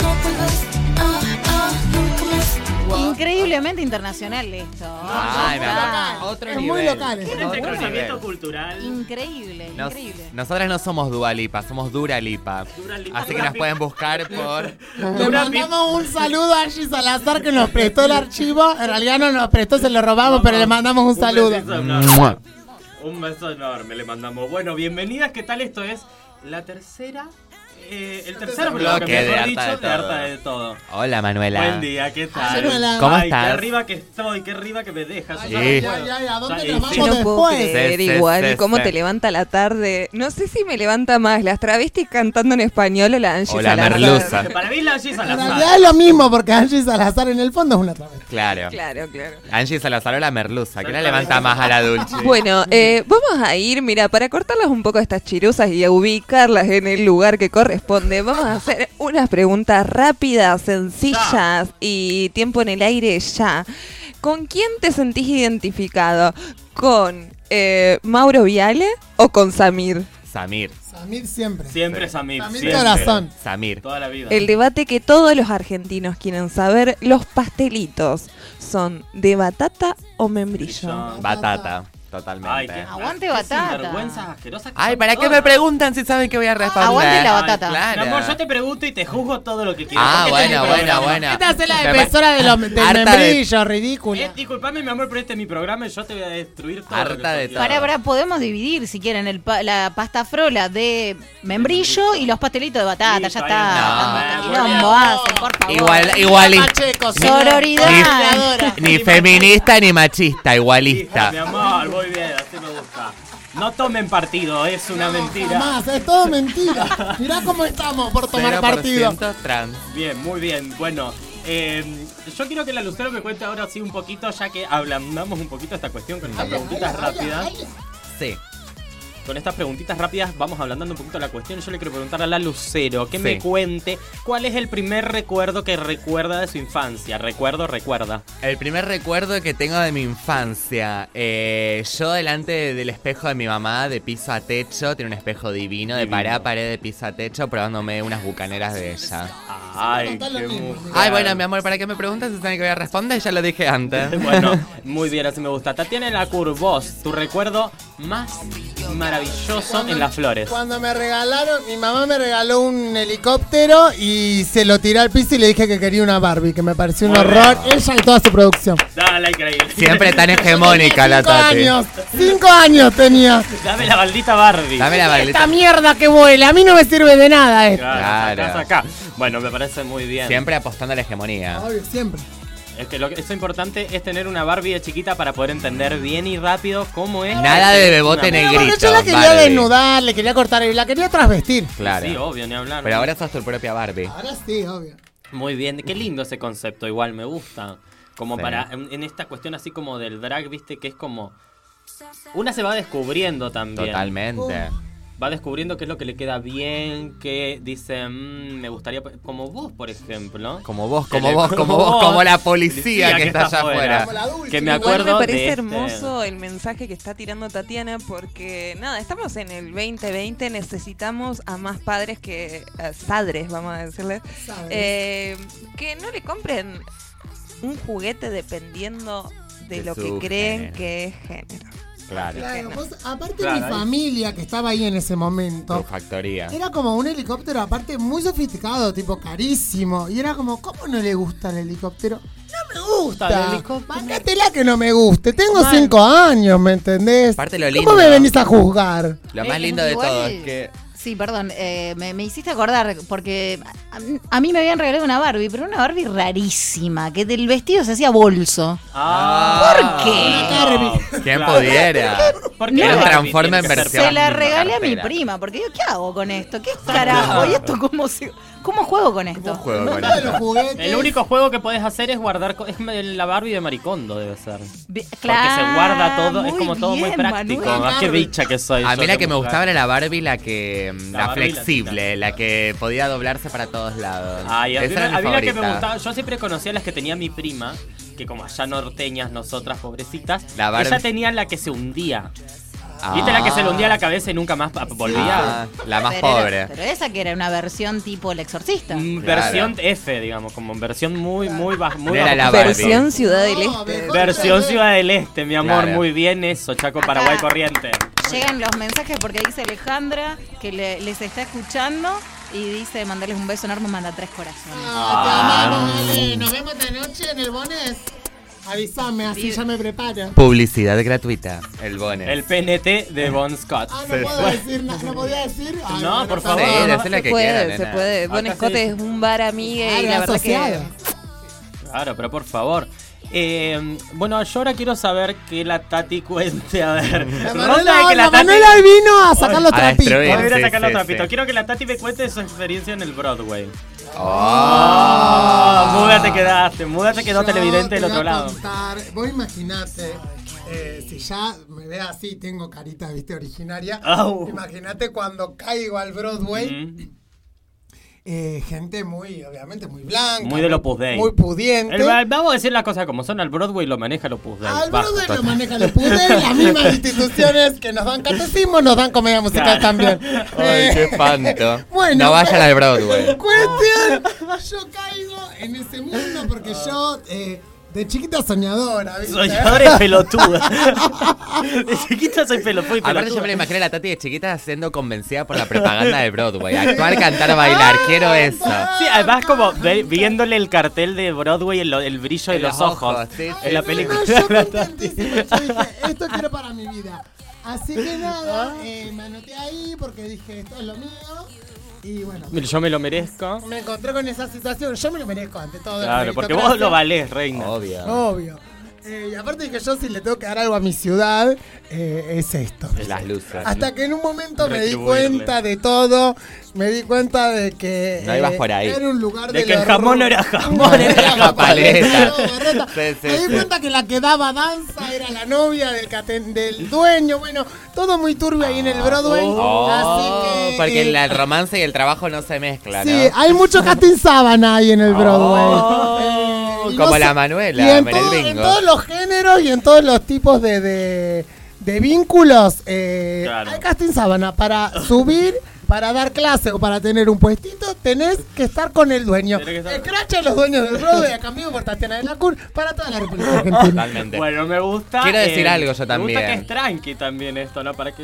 Increíblemente internacional esto. Ay, mi amor. Otro Es nivel. muy local, Un Otro entrecruzamiento nivel. cultural. Increíble, increíble. Nosotras no somos Dua Lipa, somos Dura Lipa. Dura Lipa. Así que nos pueden buscar por. Le mandamos un saludo a Angie Salazar que nos prestó el archivo. En realidad no nos prestó, se lo robamos, pero le mandamos un saludo. besito enorme. Un beso enorme le mandamos. Bueno, bienvenidas, ¿qué tal? Esto es la tercera. El tercer bloque, bloque de mejor Harta dicho, de de Todo. Harta de Todo. Hola, Manuela. Buen día, ¿qué tal? Manuela. ¿Cómo Ay, estás? qué arriba que estoy, qué arriba que me dejas. Sí. ¿A dónde Ya, nos sí. Yo vamos no puedo después? creer Sí, sí, igual sí, cómo sí. te levanta la tarde. No sé si me levanta más las travestis cantando en español o la Angie O la Salazar. merluza. Para mí la Angie En Salazar. realidad es lo mismo porque Angie Salazar en el fondo es una travesti. Claro. Claro, claro. Angie Salazar o la merluza. ¿Quién la levanta más a la dulce? Bueno, vamos a ir, mira, para cortarlas un poco estas chiruzas y a ubicarlas en el lugar que corresponde, vamos a hacer unas preguntas rápidas, sencillas y tiempo en el aire ya. ¿Con quién te sentís identificado? ¿Con Mauro Viale o con Samir? Samir. Samir siempre. Siempre Samir. Samir siempre. corazón. Samir. Toda la vida. El debate que todos los argentinos quieren saber, los pastelitos, ¿son de batata o membrillo? Batata. Ay, Totalmente. qué, Aguante qué batata. sinvergüenzas asquerosas que Ay, son ¿para qué todas. me preguntan si saben que voy a responder? Aguante la Ay, batata. Claro. Mi amor, yo te pregunto y te juzgo todo lo que quieras. Ah, porque este es mi bueno, bueno, programa. bueno. Esta es la Me defensora de los del Harta de- membrillo, ridícula. Disculpame, mi amor, pero este es mi programa y yo te voy a destruir todo. Harta lo que de sos. todo. Para, podemos dividir, si quieren, la pasta frola de membrillo y los pastelitos de batata. Listo, Ya ahí está. está. No, No, quilombo hacen, por favor. Igual. Pacheco, Sororidad. Admiradora. Ni feminista ni machista, Hijo, igualista. mi amor, muy bien, así me gusta. No tomen partido, es una mentira. Jamás, es todo mentira. Mirá cómo estamos por tomar 0% partido. trans. Bien, muy bien. Bueno, yo quiero que la Lucero me cuente ahora sí un poquito, ya que ablandamos un poquito esta cuestión con estas preguntitas rápidas. Sí. Con estas preguntitas rápidas vamos ablandando un poquito la cuestión. Yo le quiero preguntar a la Lucero que me Sí. cuente cuál es el primer recuerdo que recuerda de su infancia. Recuerda. El primer recuerdo que tengo de mi infancia, yo delante del espejo de mi mamá, de piso a techo, tiene un espejo divino, de Divino. pared a pared, de piso a techo, probándome unas bucaneras de ella. Ay, Contá lo qué mismo. mujer. Ay, bueno, mi amor, ¿para qué me preguntas si saben que voy a responder? Ya lo dije antes. Bueno, muy bien, así me gusta. Tatiana Lacour, vos, tu recuerdo más maravilloso en las flores. Cuando me regalaron, mi mamá me regaló un helicóptero y se lo tiré al piso y le dije que quería una Barbie, que me pareció un Muy horror, bien. ella y toda su producción. Dale, increíble. Siempre tan hegemónica la 5 Tati. años, 5 años tenía. Dame la maldita Barbie. Dame la Esta balita. mierda que vuela, a mí no me sirve de nada esto. Claro, Claro. sacás acá. Bueno, me parece muy bien. Siempre apostando a la hegemonía. Obvio, siempre. Es que eso importante es tener una Barbie de chiquita para poder entender bien y rápido cómo es. Nada de bebote Una- negrito. Bueno, yo la quería Barbie. desnudar, le quería cortar, la quería trasvestir. Claro. Sí, obvio, ni hablar. Pero ahora sos tu propia Barbie. Ahora sí, obvio. Muy bien, qué lindo ese concepto, igual me gusta. Como Sí. para, en esta cuestión así como del drag, viste, que es como... Una se va descubriendo también. Totalmente. Va descubriendo qué es lo que le queda bien, que dice, me gustaría... Como vos, por ejemplo. Como vos, Que como le- vos, como vos, como la policía que está allá Como afuera. la dulce. Que me Igual acuerdo me parece de hermoso el mensaje que está tirando Tatiana porque, nada, estamos en el 2020, necesitamos a más padres que... sadres, vamos a decirle. Sadres. Que no le compren un juguete dependiendo de De lo su que creen género. que es género. Claro. Claro, aparte Claro, mi ahí. familia que estaba ahí en ese Tu momento, factoría. era como un helicóptero aparte muy sofisticado, tipo carísimo. Y era como, ¿cómo no le gusta el helicóptero? No me gusta. el helicóptero. Bancátela que no me guste. Tengo Mal. 5 años, ¿me entendés? Aparte lo ¿Cómo lindo. me venís a juzgar? Lo más lindo de Igual- todo es que. Sí, perdón, me hiciste acordar, porque a mí me habían regalado una Barbie, pero una Barbie rarísima, que del vestido se hacía bolso. ¿Por qué? ¿Quién pudiera? ¿Por qué Era un Barbie transforma en tiene que ser versión. Se la regalé a mi cartera. prima, porque digo, ¿qué hago con esto? ¿Qué carajo? ¿Y esto cómo juego con esto? ¿Cómo juego con Uno de los eso? juguetes. El único juego que podés hacer es guardar... Es la Barbie de Maricondo, debe ser. Claro, Porque se guarda todo, es como todo muy bien, práctico. Manuel. Más que bicha que soy. A yo mí la de que me mujer. gustaba era la Barbie, la Barbie flexible, la que podía doblarse para todos lados. Ay, a mí, Esa era mi a mí la que me favorita. gustaba, yo siempre conocía las que tenía mi prima, que como allá norteñas, nosotras pobrecitas, La Barbie. ella tenía la que se hundía. Ah. ¿Viste la que se le hundía la cabeza y nunca más volvía? Ah, la más Pero pobre. pero esa que era una versión tipo El Exorcista. Versión F, digamos, como versión muy baja. No era la Barbie. Versión Ciudad del No, Este. mejor Versión que- Ciudad del Este, mi amor, Claro. muy bien eso, Chaco, Acá. Paraguay, Corriente. Llegan los mensajes porque dice Alejandra que les está escuchando y dice mandarles un beso enorme, manda 3 corazones. Ah, te amamos, Ale. Nos vemos esta noche en el Bones. Avísame, así ya me preparo. Publicidad gratuita. El Bones. El PNT de Bon Scott. Ah, no puedo decir, no podía decir. Ay, No, bueno, por está favor. Sí, bien. decir la Se que puede, quieran, se nena. puede. Bon Acá Scott sí. es un bar amigue y Claro, la verdad que... asociado. Claro, pero por favor. Bueno, yo ahora quiero saber que la Tati cuente. A ver. La Ronda de que Manuela, la Tati. Manuela vino a sacar los A trapitos. destruir. Voy a ir a Sí, sacar los sí, trapitos. sí. Quiero que la Tati me cuente su experiencia en el Broadway. Oh. Múdate quedó Yo televidente del te voy otro a lado. contar, vos imaginate, si ya me ve así, tengo carita, viste, originaria. Au. Imagínate cuando caigo al Broadway, Mm. gente muy, obviamente, muy blanca. Muy del Opus Dei. Muy pudiente. Vamos a decir las cosas como son. Al Broadway lo maneja el Opus Dei. Al Basta. Broadway lo maneja el Opus Dei, las mismas instituciones que nos dan catecismo, nos dan comedia musical Claro. también. Ay, qué espanto. Bueno, No vayan al Broadway. Cuestión, yo caigo en ese mundo porque yo, de chiquita soñadora, ¿viste? Soñadora y pelotuda. De chiquita soy pelotuda y Aparte pelotuda. yo me la imaginé a la Tati de chiquita siendo convencida por la propaganda de Broadway. Actuar, cantar, bailar. Quiero eso. Sí, además como viéndole el cartel de Broadway, el brillo de En los ojos. Sí, sí, En la sí. película. No, yo contentísima, yo dije, esto quiero para mi vida. Así que nada, me anoté ahí porque dije, esto es lo mío. Y bueno, Yo me lo merezco. me encontré con esa situación. Yo me lo merezco ante todo. Claro, porque vos lo valés, reina. Obvio. Obvio. Y aparte dije, yo si le tengo que dar algo a mi ciudad, es esto. Las luces. Hasta que en un momento me di Retribuirle. cuenta de todo, me di cuenta de que No ibas por ahí. era un lugar De del que el horror. jamón no era jamón, era la paleta. No, berreta. Sí, sí, me di sí. cuenta que la que daba danza era la novia del dueño, bueno, todo muy turbio ahí en el Broadway, así que... Porque el romance y el trabajo no se mezclan, sí, ¿no? hay mucho casting sábana ahí en el Broadway. Y Como no la sé- Manuela, y en, en el bingo. en todos los géneros y en todos los tipos de vínculos, Claro. hay casting sábana para subir, para dar clase o para tener un puestito, tenés que estar con el dueño. Tenés que estar- Escracha a los dueños del Broadway, acá mismo por Tatiana de la Cur, para toda la República Argentina. Totalmente. Bueno, me gusta. Quiero decir algo yo Me gusta también. que es tranqui también esto, ¿no? Para que.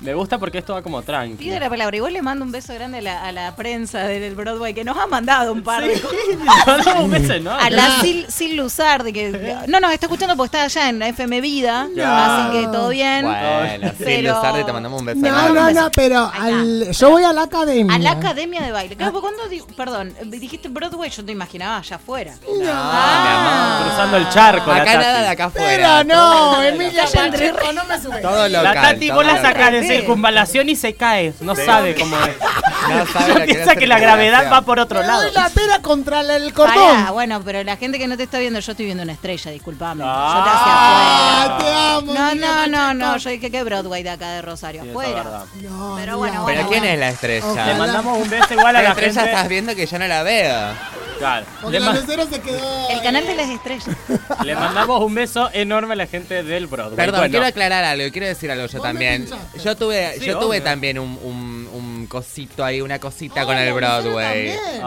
Me gusta porque esto va como tranqui. Pide la palabra. Igual le mando un beso grande a la prensa del Broadway, que nos ha mandado un par de cosas. Un beso enorme. A la Sil Luzardi, que no, está escuchando porque está allá en la FM Vida, Ya. así que todo bien. Bueno, sí, Pero- Luzardi, te mandamos un beso. No, enorme. no, pero yo voy a la academia. A la academia de baile. Claro, cuando perdón, dijiste Broadway, yo te imaginaba allá afuera. No, mi amor. Cruzando el charco. la Acá Tati. nada de acá Pero afuera. no, Emilia Calle Entre Pacheco, no me sube. Todo local. La Tati, todo vos la local. sacás de circunvalación y se cae. No sabe cómo es. No sabe lo que Piensa es que la gravedad va por otro Me lado. doy la pera contra el Pará, cordón. bueno, pero la gente que no te está viendo, yo estoy viendo una estrella, disculpame. Ah. Yo te hacía afuera. Te amo. No, Emilia no, Pacheco. yo dije que Broadway de acá de Rosario, Sí, eso es afuera. verdad. No, Pero bueno, Pero bueno, ¿quién bueno. es la estrella? Ojalá. Le mandamos un beso igual a La la estrella gente. estás viendo que yo no la veo. Claro. Porque Le, la ma- Lucero se quedó. El canal de las estrellas. le mandamos un beso enorme a la gente del Broadway. Perdón, Bueno, quiero aclarar algo, quiero decir algo yo Vos me también. pinchaste. Yo tuve, Sí, yo tuve obvio. también un cosito ahí, una cosita Oh, con el la Lucero Broadway. también.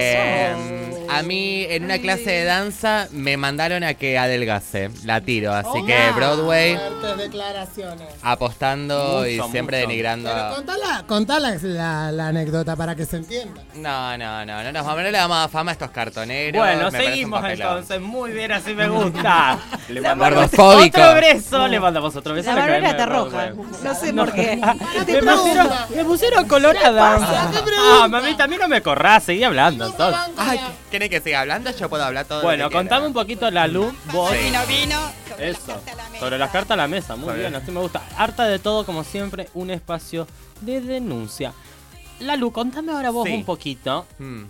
A mí en una clase de danza me mandaron a que adelgase, la tiro, así Oh, que Broadway Fuertes declaraciones. apostando Mucho, y siempre mucho. denigrando. Pero contala la anécdota para que se entienda. No le damos a fama a estos cartoneros. Bueno, me parece un seguimos papelón. entonces. Muy bien, así me gusta. Le La mandamos Gordofóbico. otro beso. Le mandamos otro beso La a la Manuela Academia está de roja. Broadway. No sé por qué. Me pusieron colorada. ¿Qué pregunta? Mamita, a mí no me corrás, seguí hablando. No me entonces. banco Ay, ya. ¿quieren que siga hablando? Yo puedo hablar todo Bueno, lo que contame quiera. un poquito, Lalu, vos. Sí. Eso, sobre las cartas a la mesa, muy bien, así me gusta. Harta de todo, como siempre, un espacio de denuncia. Lalu, contame ahora vos Sí. un poquito. Mm.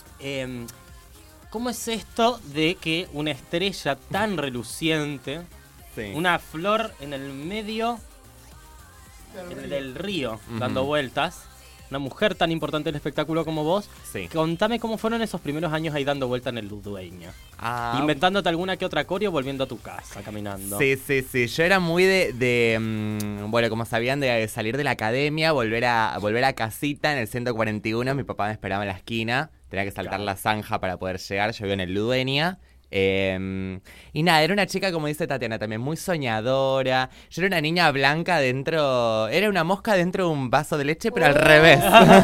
¿Cómo es esto de que una estrella tan reluciente, Sí. una flor en el medio del río, Ujú. dando vueltas, una mujer tan importante del espectáculo como vos, Sí. contame cómo fueron esos primeros años ahí dando vueltas en el dueño? Ah, Inventándote alguna que otra coreo, volviendo a tu casa, caminando. Sí. Yo era muy bueno, como sabían, de salir de la academia, volver a casita en el 141. Mi papá me esperaba en la esquina. Tenía que saltar la zanja para poder llegar. Yo vivo en el Ludueña. Y nada, era una chica, como dice Tatiana, también muy soñadora. Yo era una niña blanca dentro. Era una mosca dentro de un vaso de leche, pero al revés.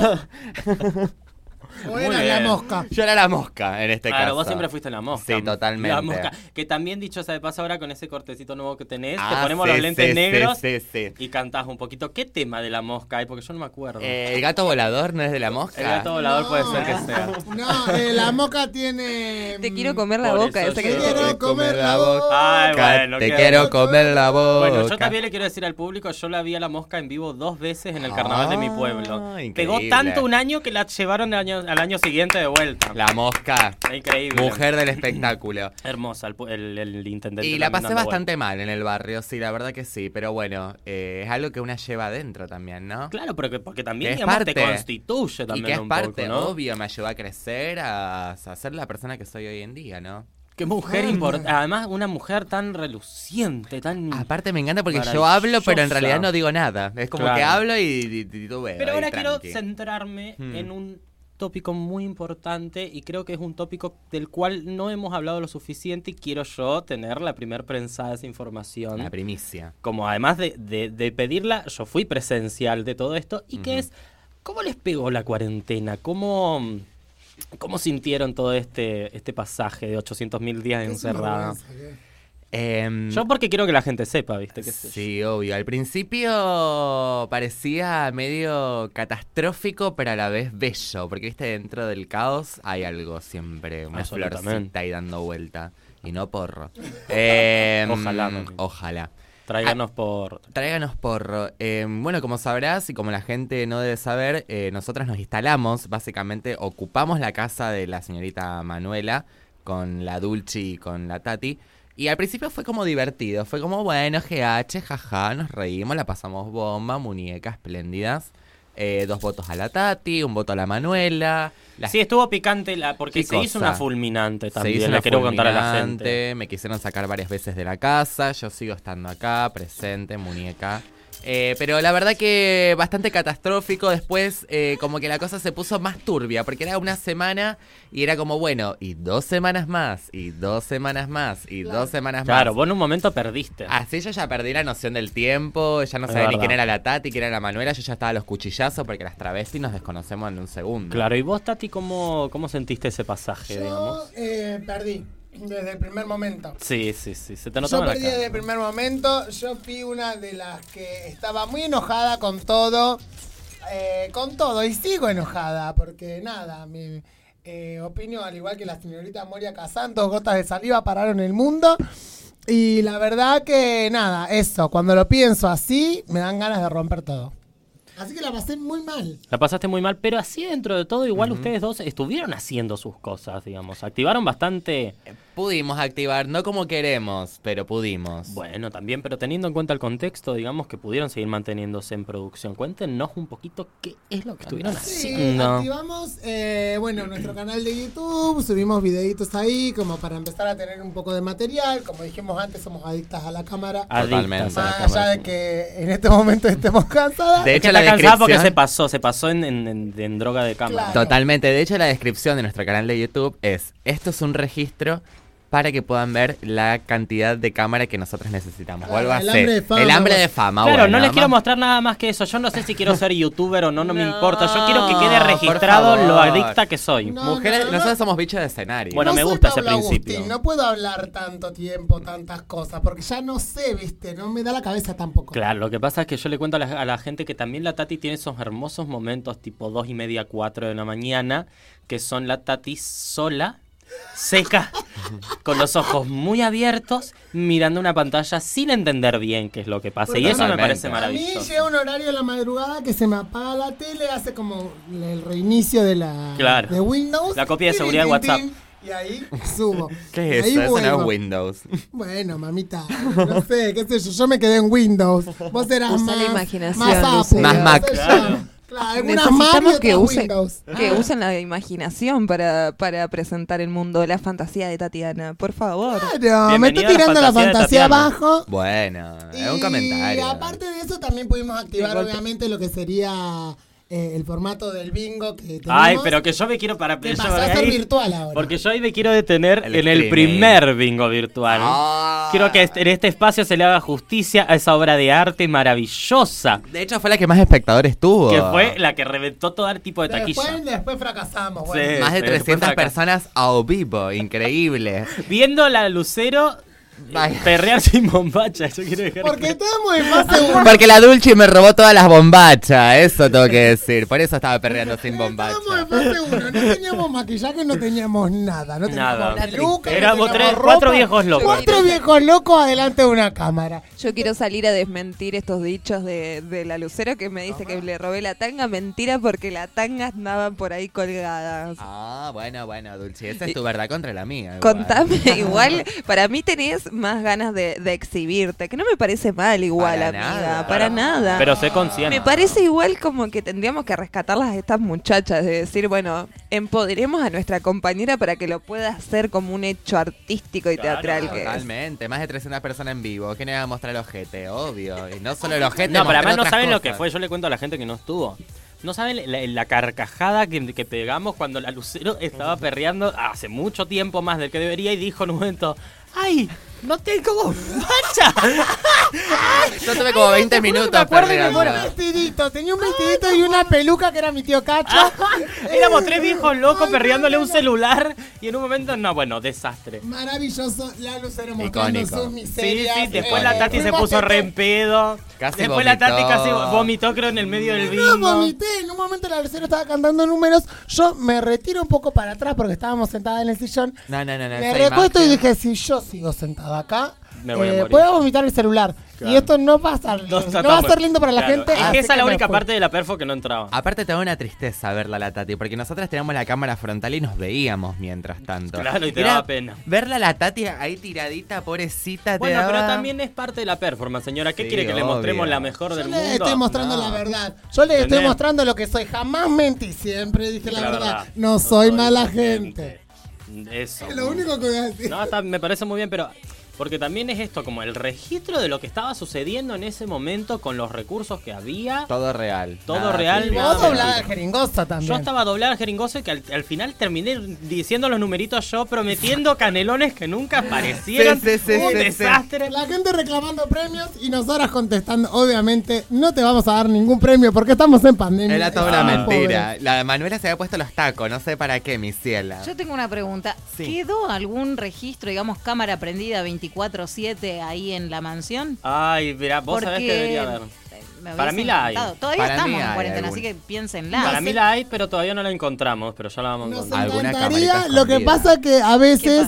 O Muy era la bien. mosca. Yo era la mosca en este Claro, caso. vos siempre fuiste la mosca. Sí, totalmente. La mosca. Que también, dicho sea de paso, ahora con ese cortecito nuevo que tenés, te Ah, ponemos sí, los lentes sí, negros sí. y cantás un poquito. ¿Qué tema de la mosca hay? Porque yo no me acuerdo. ¿El gato volador no es de la mosca? El gato volador puede ser que sea. No, la mosca tiene. Te quiero comer la Por boca. eso Esa yo- que dice. Quiero comer la boca. Ay, bueno, Te qué quiero comer la boca. Bueno, yo también le quiero decir al público, yo la vi a la mosca en vivo 2 veces en el carnaval de mi pueblo. Pegó increíble. tanto un año que la llevaron al año siguiente de vuelta. La mosca. Increíble. Mujer del espectáculo. Hermosa el intendente. Y la también pasé dando bastante mal en el barrio, sí, la verdad que sí. Pero bueno, es algo que una lleva adentro también, ¿no? Claro, pero porque también Que es digamos, te parte. constituye Y también que es un parte, poco, ¿no? obvio, me ayudó a crecer, a ser la persona que soy hoy en día, ¿no? Qué mujer importante. Además, una mujer tan reluciente, tan... Aparte me encanta porque yo hablo, pero en Maravillosa. realidad no digo nada. Es como Claro. que hablo y tú ves. Pero ahí ahora quiero tranqui. centrarme Hmm. en un tópico muy importante y creo que es un tópico del cual no hemos hablado lo suficiente y quiero yo tener la primer prensada de esa información. La primicia. Como además de pedirla, yo fui presencial de todo esto y que es, ¿cómo les pegó la cuarentena? ¿Cómo sintieron todo este pasaje de 800.000 días encerrada? Yo porque quiero que la gente sepa, ¿viste? ¿Qué sé yo? Sí, obvio. Al principio parecía medio catastrófico, pero a la vez bello. Porque, viste, dentro del caos hay algo siempre, una Absolutamente. florcita ahí dando vuelta. Y no porro. Ojalá, mami. Ojalá. Tráiganos por... Tráiganos porro. Bueno, como sabrás y como la gente no debe saber, nosotras nos instalamos, básicamente ocupamos la casa de la señorita Manuela con la Dulci y con la Tati. Y al principio fue como divertido, fue como, bueno, GH, jaja, nos reímos, la pasamos bomba, muñecas espléndidas. 2 votos a la Tati, 1 voto a la Manuela. Sí, estuvo picante porque ¿Qué se hizo cosa? una fulminante Se también, hizo le una quiero contar a la fulminante, gente. me quisieron sacar varias veces de la casa, yo sigo estando acá, presente, muñeca. Pero la verdad que bastante catastrófico. Después como que la cosa se puso más turbia, porque era una semana y era como, bueno, y 2 semanas más, y 2 semanas más, y 2 semanas más. Claro, vos en un momento perdiste. Así yo ya perdí la noción del tiempo, ya no Es sabía ni verdad. quién era la Tati, quién era la Manuela, yo ya estaba a los cuchillazos porque las travestis nos desconocemos en un segundo. Claro, y vos, Tati, ¿cómo sentiste ese pasaje, digamos? Yo perdí desde el primer momento. Sí, se te Yo notaba en la perdí cara. desde el primer momento. Yo fui una de las que estaba muy enojada con todo. Y sigo enojada porque nada, mi opinión, al igual que la señorita Moria Kazan, 2 gotas de saliva pararon el mundo. Y la verdad que nada, eso, cuando lo pienso así, me dan ganas de romper todo. Así que la pasé muy mal. La pasaste muy mal, pero así dentro de todo, igual ustedes dos estuvieron haciendo sus cosas, digamos. Activaron bastante. Pudimos activar, no como queremos, pero pudimos. Bueno, también, pero teniendo en cuenta el contexto, digamos que pudieron seguir manteniéndose en producción. Cuéntenos un poquito qué es lo que estuvieron Sí, haciendo. activamos nuestro canal de YouTube, subimos videitos ahí como para empezar a tener un poco de material. Como dijimos antes, somos adictas a la cámara. Adictas a la Más cámara. allá de que en este momento estemos cansadas. De Es que hecho, la está cansada porque descripción... se pasó en droga de cámara. Claro. Totalmente, de hecho la descripción de nuestro canal de YouTube es: esto es un registro para que puedan ver la cantidad de cámara que nosotros necesitamos. Claro, Vuelvo a el ser hambre de fama, el hambre vos. de fama. Claro, bueno, no les quiero más- mostrar nada más que eso. Yo no sé si quiero ser youtuber o no, no me No, importa. Yo quiero que quede por registrado favor. lo adicta que soy. No, Mujeres, no. nosotros somos bichos de escenario. Bueno, me soy gusta ese Paula principio. Agustín, no puedo hablar tanto tiempo, tantas cosas, porque ya no sé, viste, no me da la cabeza tampoco. Claro, lo que pasa es que yo le cuento a la gente que también la Tati tiene esos hermosos momentos tipo 2:30, 4 de la mañana, que son la Tati sola, seca, con los ojos muy abiertos, mirando una pantalla sin entender bien qué es lo que pasa. Y eso me Totalmente. parece A mí maravilloso. llega un horario de la madrugada que se me apaga la tele, hace como el reinicio de la Claro. de Windows. La copia de Tin, seguridad de tin, WhatsApp. tin, Y ahí subo. ¿Qué Y es ahí eso? Eso no vuelvo. es Windows. Bueno, mamita, no sé, qué sé yo me quedé en Windows. Vos eras Usa más, la imaginación, más Apple, Lucero. Más no Mac. sé yo. Claro. Claro, algunas Mac y Necesitamos que otras usen, Windows. que usen la imaginación para presentar el mundo, la fantasía de Tatiana, por favor. Claro, me estoy Bienvenida a la tirando la fantasía de fantasía Tatiana. abajo. Bueno, es un Y comentario. aparte de eso también pudimos activar De golpe. obviamente lo que sería el formato del bingo que tenemos. Ay, pero que yo me quiero para que yo pasó a ser ahí- virtual ahora. Porque yo ahí me quiero detener El en el streaming. primer bingo virtual. Ah. Quiero que en este espacio se le haga justicia a esa obra de arte maravillosa, De hecho, fue la que más espectadores tuvo. que fue la que reventó todo el tipo de taquilla. Después fracasamos. Sí. Bueno. Más de Sí, 300 fue fracaso. personas a vivo. Increíble. Viendo la Lucero Ay. perrear sin bombacha. Yo quiero dejar Porque claro. estábamos en fase 1. Porque la Dulce me robó todas las bombachas. Eso tengo que decir. Por eso estaba perreando sin bombacha. Estábamos en fase 1. No teníamos maquillaje, no teníamos nada. No teníamos Nada. peluca, no Éramos teníamos cuatro ropa. viejos locos. 4 viejos locos adelante de una cámara. Yo quiero salir a desmentir estos dichos de la Lucero que me dice que le robé la tanga. Mentira, porque las tangas andaban por ahí colgadas. Ah, bueno, Dulce. Esa es tu verdad contra la mía. igual. Contame, igual, para mí tenés más ganas de exhibirte, que no me parece mal igual, Para amiga, nada. para nada. Pero sé consciente. Me parece igual como que tendríamos que rescatarlas a estas muchachas, de decir, bueno, empoderemos a nuestra compañera para que lo pueda hacer como un hecho artístico y Claro, teatral que es. Totalmente. Más de 300 personas en vivo. ¿Quién le va a mostrar el ojete? Obvio. Y no solo el ojete. No, pero mostrar además no otras saben lo cosas. que fue. Yo le cuento a la gente que no estuvo. No saben la carcajada que pegamos cuando la Lucero estaba perreando hace mucho tiempo más del que debería y dijo en un momento: ¡ay! ¡No tengo bombacha! Yo tuve como 20 minutos acuerdo de perreando. memoria. Tenía un vestidito y una peluca que era mi tío Cacho. Éramos 3 viejos locos perreándole un celular y en un momento, no, bueno, desastre. Maravilloso, la Lucero mostrando Icónico. sus Sí, miserias. sí, después la Tati se fuimos puso a re en pedo. Casi Después la Tati vomitó. casi vomitó, creo, en el medio del No, bingo. vomité. En un momento la Lucero estaba cantando números. Yo me retiro un poco para atrás porque estábamos sentadas en el sillón. No. Me esa recuesto y imagen. dije, si yo sigo sentada acá, Me voy a morir. voy a vomitar el celular. Claro. Y esto no va a estar, no va a ser lindo para la Claro. gente. Es que así esa es la me única fui. parte de la perfo que no entraba. Aparte te da una tristeza verla a la Tati, porque nosotras teníamos la cámara frontal y nos veíamos mientras tanto. Claro, y te Era daba pena. Verla a la Tati ahí tiradita, pobrecita, te Bueno, pero daba- también es parte de la performance, señora. ¿Qué Sí, quiere que le obvio. mostremos la mejor Yo del le mundo? estoy mostrando No. la verdad. Yo le estoy ¿Entendés? mostrando lo que soy. Jamás mentí. Siempre dije la La verdad. verdad. No soy mala gente. Eso. Es lo único que voy a decir. No, me parece muy bien, pero Porque también es esto, como el registro de lo que estaba sucediendo en ese momento con los recursos que había. Todo real. Todo Nada real, Y ficticio. nada vos doblada de jeringosa también. Yo estaba doblada jeringoso y que al final terminé diciendo los numeritos yo, prometiendo canelones que nunca aparecieron. Sí, sí, sí, Un sí, sí. desastre. La gente reclamando premios y nosotras contestando, obviamente, no te vamos a dar ningún premio porque estamos en pandemia. Era toda una Estamos mentira. pobres. La de Manuela se había puesto los tacos, no sé para qué, mi ciela. Yo tengo una pregunta. Sí. ¿Quedó algún registro, digamos, cámara prendida 24/7 ahí en la mansión? Ay, mirá, vos sabés que debería haber. me Para hubiese mí la hay. encantado. Todavía Para mí estamos en hay cuarentena, algún. así que piénsenla. Para mí la hay, pero todavía no la encontramos, pero ya la vamos a Nos encontrar. Alguna encantaría, camarita lo que escondida. pasa que a veces,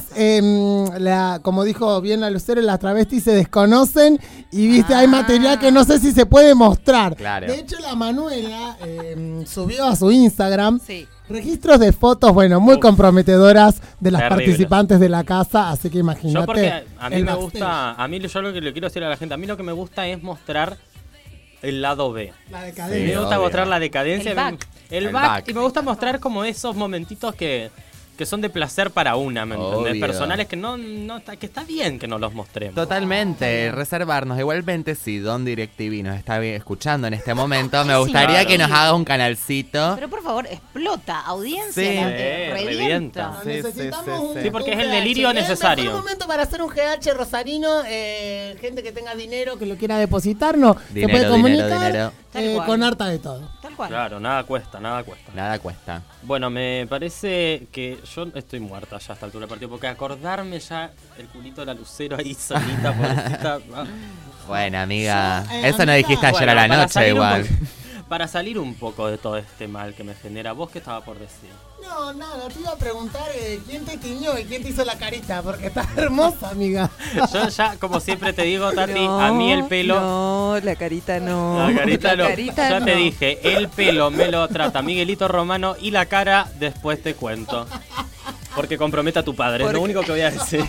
¿Qué como dijo bien la Lucero, las travestis se desconocen y viste, hay Ah. material que no sé si se puede mostrar. Claro. De hecho, la Manuela subió a su Instagram Sí. registros de fotos, bueno, muy Uf. comprometedoras de las Terrible. participantes de la casa, así que imagínate. Yo porque a mí el me backstage. gusta, a mí yo lo que le quiero decir a la gente, a mí lo que me gusta es mostrar el lado B. La Me decadencia. gusta obvio. mostrar la decadencia. El back. El El back. back. Y me gusta mostrar como esos momentitos que son de placer para una, ¿me entendés? Obvio. Personales que no que está bien que no los mostremos. Totalmente, reservarnos. Igualmente, si Don DirecTV nos está escuchando en este momento, me gustaría Claro. que nos haga un canalcito. Pero por favor, explota, audiencia, Sí. revienta. Revienta. No, Sí, necesitamos sí, sí, un- sí. Sí, porque un es el GH. delirio Es necesario. el mejor momento para hacer un GH rosarino. Gente que tenga dinero, que lo quiera depositarnos, se Dinero, puede comunicar dinero, dinero. Tal cual. con harta de todo. Tal cual. Claro, nada cuesta, nada cuesta. Nada cuesta. Bueno, me parece que yo estoy muerta ya a esta altura del partido, porque acordarme ya el culito de la Lucero ahí solita, pobrecita. ah. Bueno, amiga, Yo, eso no amiga. dijiste ayer a la Bueno, para noche salir un igual. para salir un poco de todo este mal que me genera, ¿vos qué estaba por decir? No, nada, te iba a preguntar quién te tiñó y quién te hizo la carita, porque estás hermosa, amiga. Yo ya, como siempre te digo, Tati, a mí el pelo... No, la carita no. La carita no. carita Ya no. te dije, el pelo me lo trata Miguelito Romano y la cara después te cuento. Porque compromete a tu padre, es lo Porque- único que voy a decir.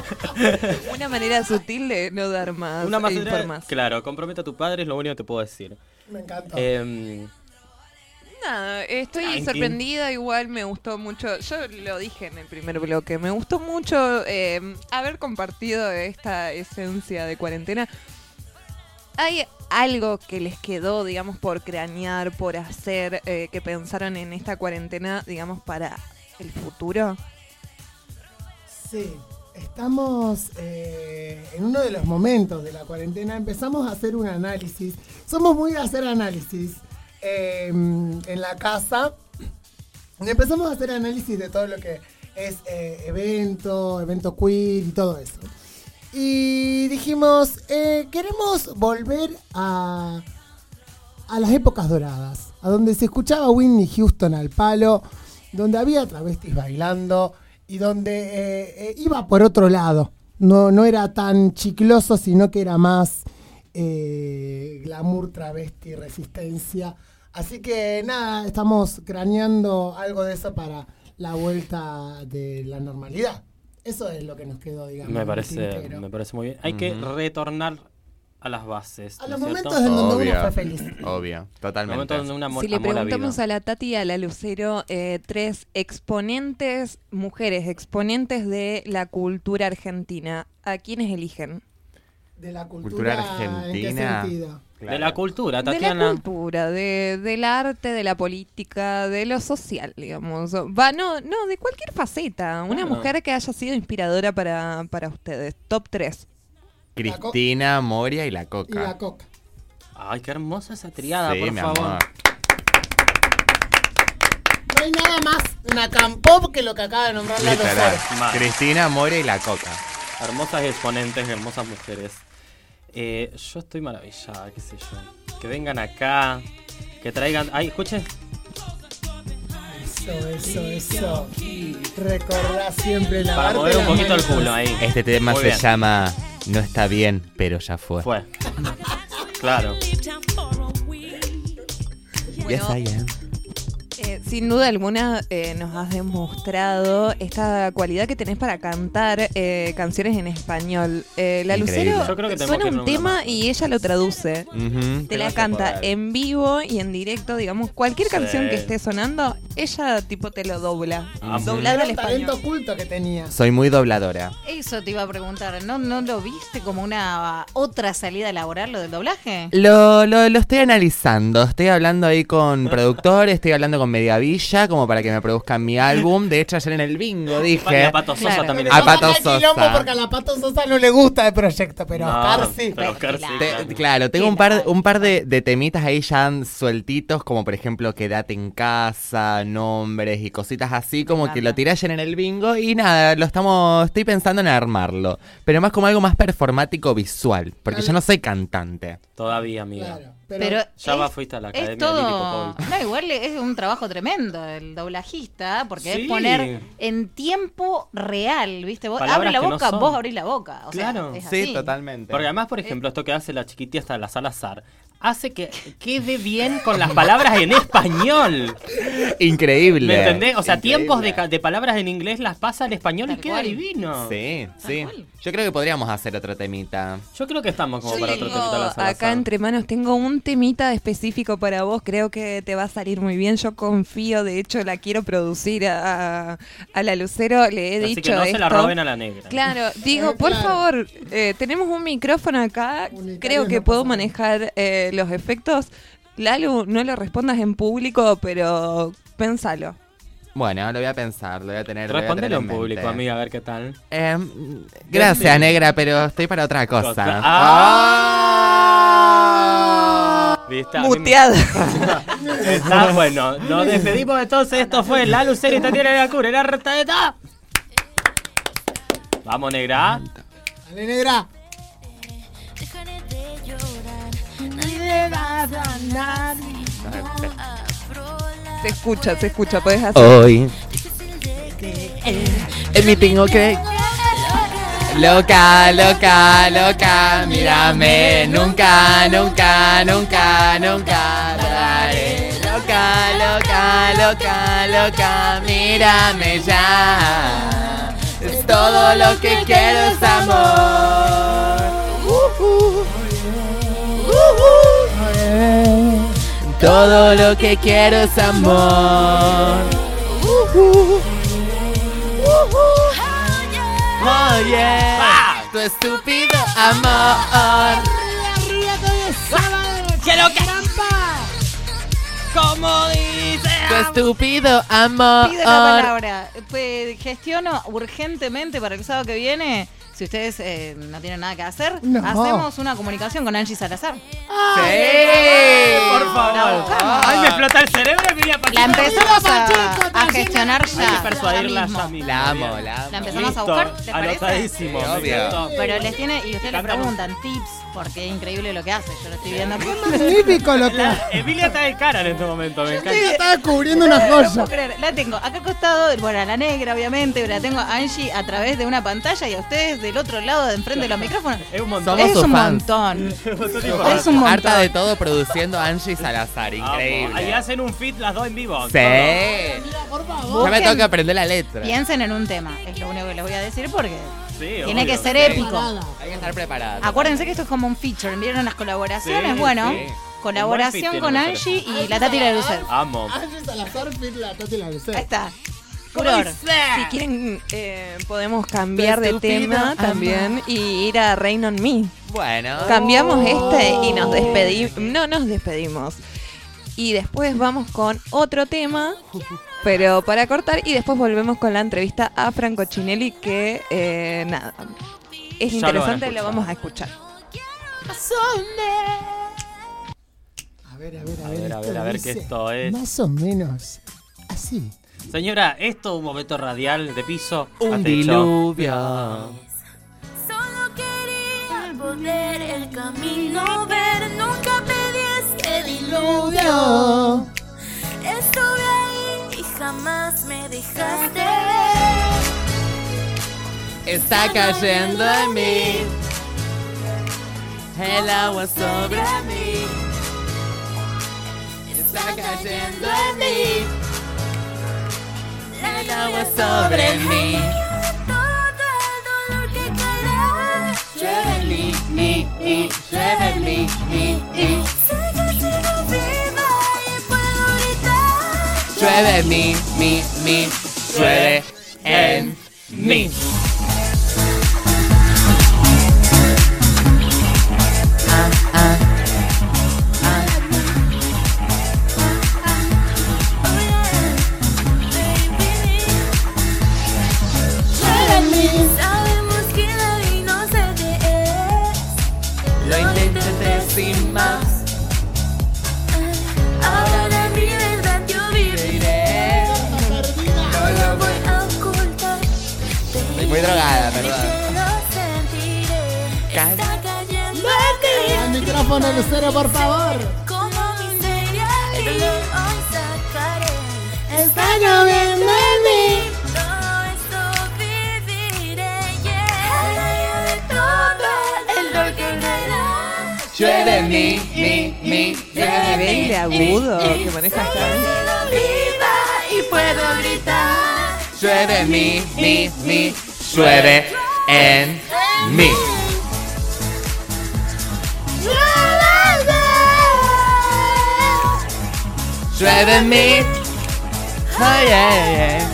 Una manera sutil de no dar más, Una más información. Claro, compromete a tu padre es lo único que te puedo decir. Me encanta. Nada, estoy Tranqui. sorprendida, igual me gustó mucho, yo lo dije en el primer bloque, me gustó mucho haber compartido esta esencia de cuarentena. ¿Hay algo que les quedó, digamos, por cranear, por hacer, que pensaron en esta cuarentena, digamos, para el futuro? Sí, estamos en uno de los momentos de la cuarentena. Empezamos a hacer un análisis. Somos muy de hacer análisis en la casa. Y empezamos a hacer análisis de todo lo que es evento queer y todo eso. Y dijimos, queremos volver a las épocas doradas, a donde se escuchaba Whitney Houston al palo, donde había travestis bailando y donde iba por otro lado. No era tan chicloso, sino que era más glamour, travesti, resistencia. Así que nada, estamos craneando algo de eso para la vuelta de la normalidad. Eso es lo que nos quedó, digamos. Me en el parece tintero. muy bien. Hay que retornar a las bases. A ¿no los es cierto? momentos en donde Obvio. uno fue feliz. Obvio, totalmente. Momentos donde un amor, Si le amor a preguntamos vida. a la Tati y a la Lucero, tres exponentes, mujeres exponentes de la cultura argentina, ¿a quiénes eligen? De la Cultura cultura, ¿en qué argentina. sentido? De la cultura, De la Tatiana. cultura, del arte, de la política, de lo social, digamos. Va, no, de cualquier faceta. Una Claro. mujer que haya sido inspiradora para ustedes. Top 3. Cristina, Moria y la Y Coca. la coca. Ay, qué hermosa esa triada, Sí, por mi favor. amor. No hay nada más nacampop que lo que acaba de nombrar la Literal. doctora. Mal. Cristina, Moria y la Coca. Hermosas exponentes, hermosas mujeres. Yo estoy maravillada, qué sé yo. Que vengan acá, que traigan... Ay, escuchen. Eso. Recordá siempre la Para mover un poquito el culo ahí. Este tema Muy se bien. llama No está bien, pero ya fue. Fue. Claro. Yes, I am. sin duda alguna nos has demostrado esta cualidad que tenés para cantar canciones en español. La Increíble. Lucero Yo creo que tenemos suena que ir un a una tema más. y ella lo traduce. Ujú. Te la Gracias canta por ver. en vivo y en directo, digamos, cualquier Sí. canción que esté sonando, ella tipo te lo dobla. Ah, Doblado Era al un talento español. oculto que tenía. Soy muy dobladora. Eso te iba a preguntar, ¿no lo viste como una otra salida laboral lo del doblaje? Lo estoy analizando. Estoy hablando ahí con productores, estoy hablando con Mediavilla como para que me produzcan mi álbum. De hecho, ayer en el bingo Y dije... a Pato Sosa Claro. también. A está. Pato Hay quilombo Sosa. porque a la Pato Sosa no le gusta el proyecto, pero No, Oscar sí. pero Oscar sí, claro. Claro, tengo un par de temitas ahí ya sueltitos, como por ejemplo Quédate en casa, nombres y cositas así, como que lo tiré ayer en el bingo y nada, estoy pensando en armarlo, pero más como algo más performático visual, porque yo no soy cantante. Todavía, amiga. Claro, Pero Ya es- fuiste a la es academia todo. de Lírico Pool. No, igual es un trabajo tremendo el doblajista, porque Sí. es poner en tiempo real, ¿viste? Vos Palabras abrís la que no boca, son. vos abrís la boca. O Claro. sea, es Sí, así. totalmente. Porque además, por ejemplo, esto que hace la chiquitita la Salazar, hace que quede bien con las palabras en español. Increíble. ¿Me entendés? O sea, Increíble. tiempos de palabras en inglés las pasa al español y Tal queda cual. divino. Sí, Tal sí. cual. Yo creo que podríamos hacer otro temita. Yo creo que estamos como Yo para otro tengo temita la Salazar. acá entre manos tengo un temita específico para vos, creo que te va a salir muy bien, yo confío, de hecho la quiero producir a la Lucero, le he Así dicho que no esto. se la roben a la negra. Claro, digo, por Claro. favor, tenemos un micrófono acá, Unitarios creo que no puedo pasa manejar los efectos. Lalu, no lo respondas en público, pero pénsalo. Bueno, lo voy a pensar, lo voy a tener. lo voy a Respondelo tener en público, mente. amiga, a ver qué tal. Gracias, negra, pero estoy para otra cosa. Ah. ¿Viste? A mí me- Muteada. Está bueno. Nos despedimos entonces. Esto fue La Lucero y Tatiana la Cura. La reta de ta. Vamos, negra. Dale, negra. Dejaré de llorar. Se escucha, puedes hacer. Hoy en mi tengo que loca, loca, loca, mírame, nunca, nunca, nunca, nunca lo haré. Loca, loca, loca, loca, mírame ya. Es todo lo que quiero es amor. Todo lo que quiero es amor. Oye, tu estúpido amor. ¡Qué loca! Como dice. Tu estúpido amor. Pido la palabra. Gestiono urgentemente para el sábado que viene. Si ustedes no tienen nada que hacer, No. hacemos una comunicación con Angie Salazar. Sí. Por La favor. buscamos. Ay, me explota el cerebro y venía La empezamos a gestionar ya. Hay que persuadirla ya mismo. ya mismo. La amo, Bien. la amo. La empezamos Listo, a buscar, ¿les parece? anotadísimo. Sí, me obvio. encantó. Pero les tiene, y ustedes le Cambiamos. preguntan tips, porque es increíble lo que hace. Yo lo estoy viendo. Magnífico lo que. Emilia está de cara en este momento, me encanta. Estaba cubriendo una No puedo joya. creer. La tengo acá al costado, bueno, a la negra, obviamente, pero la tengo a Angie a través de una pantalla y a ustedes del otro lado, de enfrente de los micrófonos. Es un montón. Somos Es sus un fans. montón. Es Es un montón. Harta de todo produciendo Angie Salazar, increíble. Ahí hacen un fit las dos en vivo. Sí. Ya me toca aprender la letra. Piensen en un tema, es lo único que les voy a decir porque Sí, tiene obvio. que ser Sí. épico. Hay que estar preparada. Acuérdense que esto es como un feature, ¿vieron las colaboraciones? Sí, bueno, sí. colaboración Un buen con feat tiene Angie y la Tati la Lucero. Amo. Angie Salazar, Fit, la Tati la Lucero. Ahí está. Furor. Si quieren, podemos cambiar de Estúpido tema amor. también y ir a Rain on Me. Bueno. Cambiamos y nos despedimos. No nos despedimos. Y después vamos con otro tema, pero para cortar. Y después volvemos con la entrevista a Franco Chinelli, que nada, es Ya lo van a interesante, lo escuchar. vamos a escuchar. A ver, a ver qué dice esto es. Más o menos así. Señora, esto es un momento radial de piso. Un a techo. diluvio. Solo quería volver el camino ver, nunca pedí este diluvio. Estuve ahí y jamás me dejaste ver. Está cayendo en mí. El agua sobre mí. Está cayendo en mí. el agua sobre mí. Todo el dolor que caerá. Llueve mi, llueve mi. Sé que sigo viva y puedo gritar. Llueve mi, llueve en mí. Sabemos que la inocente es. Lo intenté sin más. Ahora mi verdad yo viviré. No lo voy a ocultar. Estoy muy drogada, perdón. Lo sentiré. Está cayendo Al micrófono, Lucero, por favor. como miseria y hoy sacaré. Está lloviendo en mí. Todo esto viviré. Yeah. De todo el dolor que caerá. Llueve mi, El nivel de agudo que maneja esta vez. Sigo viva y puedo gritar. llueve mi, llueve en mí. Llueve en mí. Ay, ay, ay.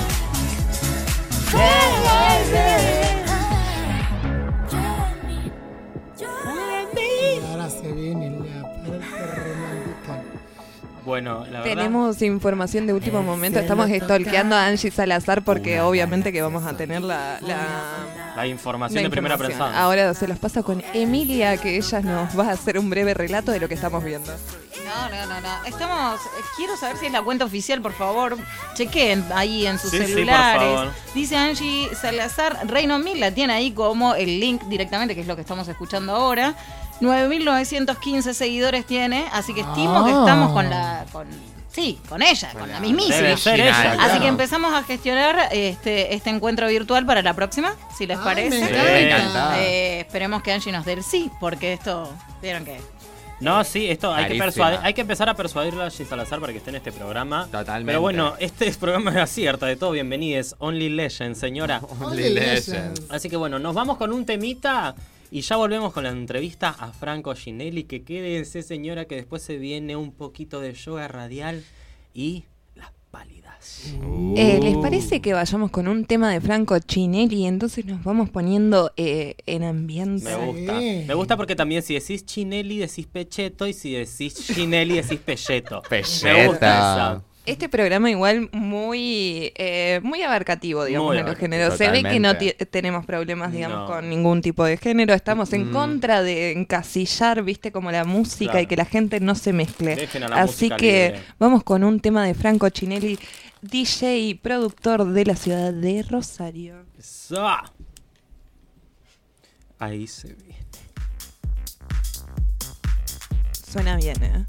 Y ahora se viene la parte romántica. Bueno, la verdad. Tenemos información de último momento. cielo Estamos toca. stalkeando a Angie Salazar porque obviamente que vamos a tener la información la de primera información. persona. Ahora se los pasa con Emilia, que ella nos va a hacer un breve relato de lo que estamos viendo. No. Estamos. Quiero saber si es la cuenta oficial, por favor. Chequen ahí en sus Sí, sí, por celulares. favor. Dice Angie Salazar, Reino 1000 la tiene ahí como el link directamente, que es lo que estamos escuchando ahora. 9.915 seguidores tiene, así que estimo que estamos con ella, con la mismísima. Debe ser ella, Así claro. que empezamos a gestionar este encuentro virtual para la próxima, si les Ay, parece. me encanta. encantado. Esperemos que Angie nos dé el sí, porque esto, vieron que No, sí, esto hay que Clarísima. hay que empezar a persuadirla a Angie Salazar para que esté en este programa. Totalmente. Pero bueno, este programa es así, harta de todo. Bienvenidos, Only Legend, señora. Only Legends. Así que bueno, nos vamos con un temita y ya volvemos con la entrevista a Franco Ginelli. Que quédense, señora, que después se viene un poquito de yoga radial y las pálidas. ¿Les parece que vayamos con un tema de Franco Ginelli? Entonces nos vamos poniendo en ambiente. Me gusta. Sí. Me gusta porque también si decís Chinelli decís Pecheto y si decís Ginelli decís Pelleto. Me Pelleta. gusta esa. Este programa igual muy abarcativo, digamos, Muy en los abarcativo. géneros. Se ve que no Totalmente. tenemos problemas, digamos, No. con ningún tipo de género. Estamos en contra de encasillar, viste, como la música Claro. y que la gente no se mezcle. Dejen a la Así música que libre. vamos con un tema de Franco Ginelli, DJ y productor de la ciudad de Rosario. Eso. Ahí se ve. Suena bien, ¿eh?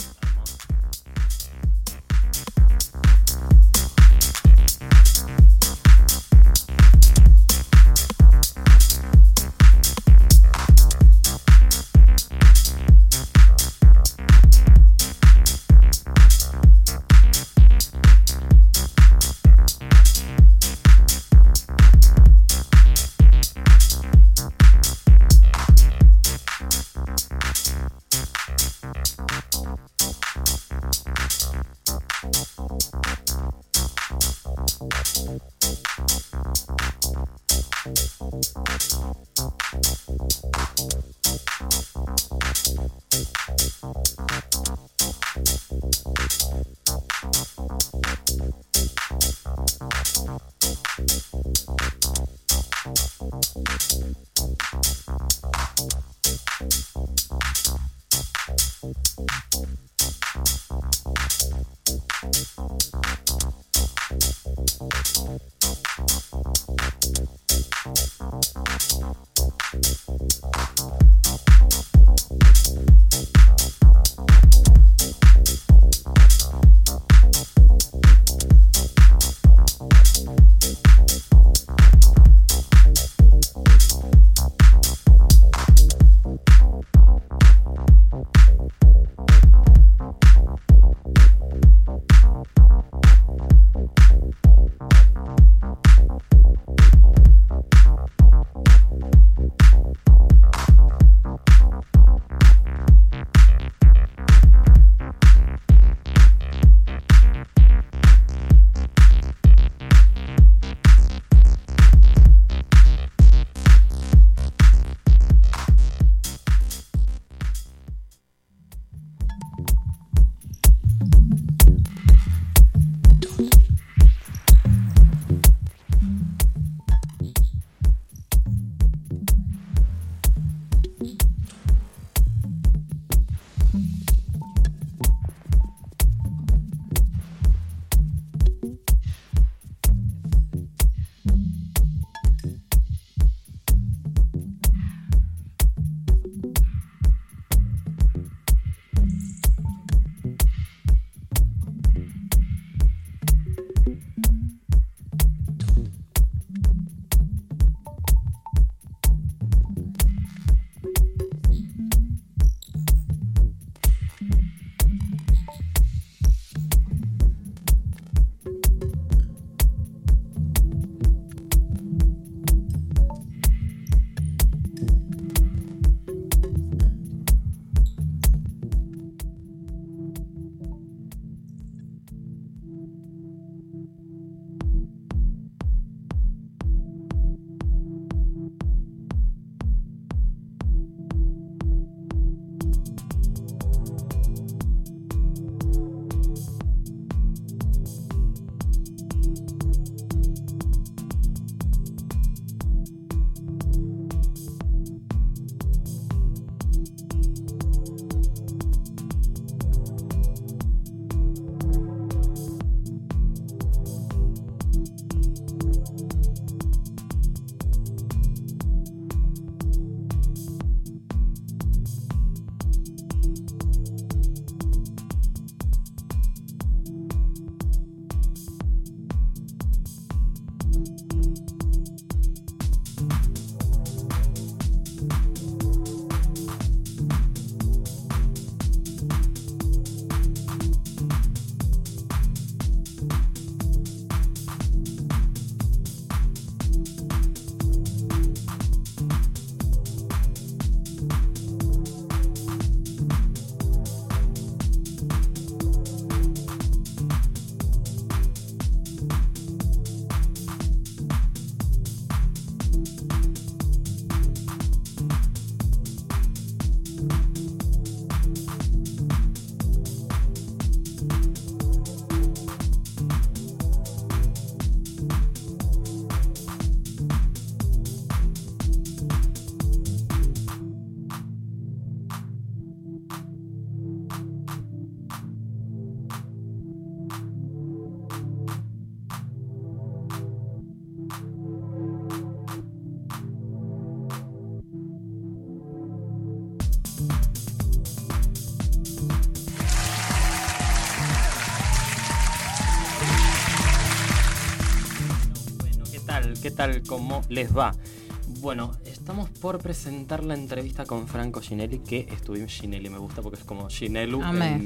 ¿Qué tal? ¿Cómo les va? Bueno, estamos por presentar la entrevista con Franco Ginelli, que estuvimos... Ginelli me gusta porque es como Ginelu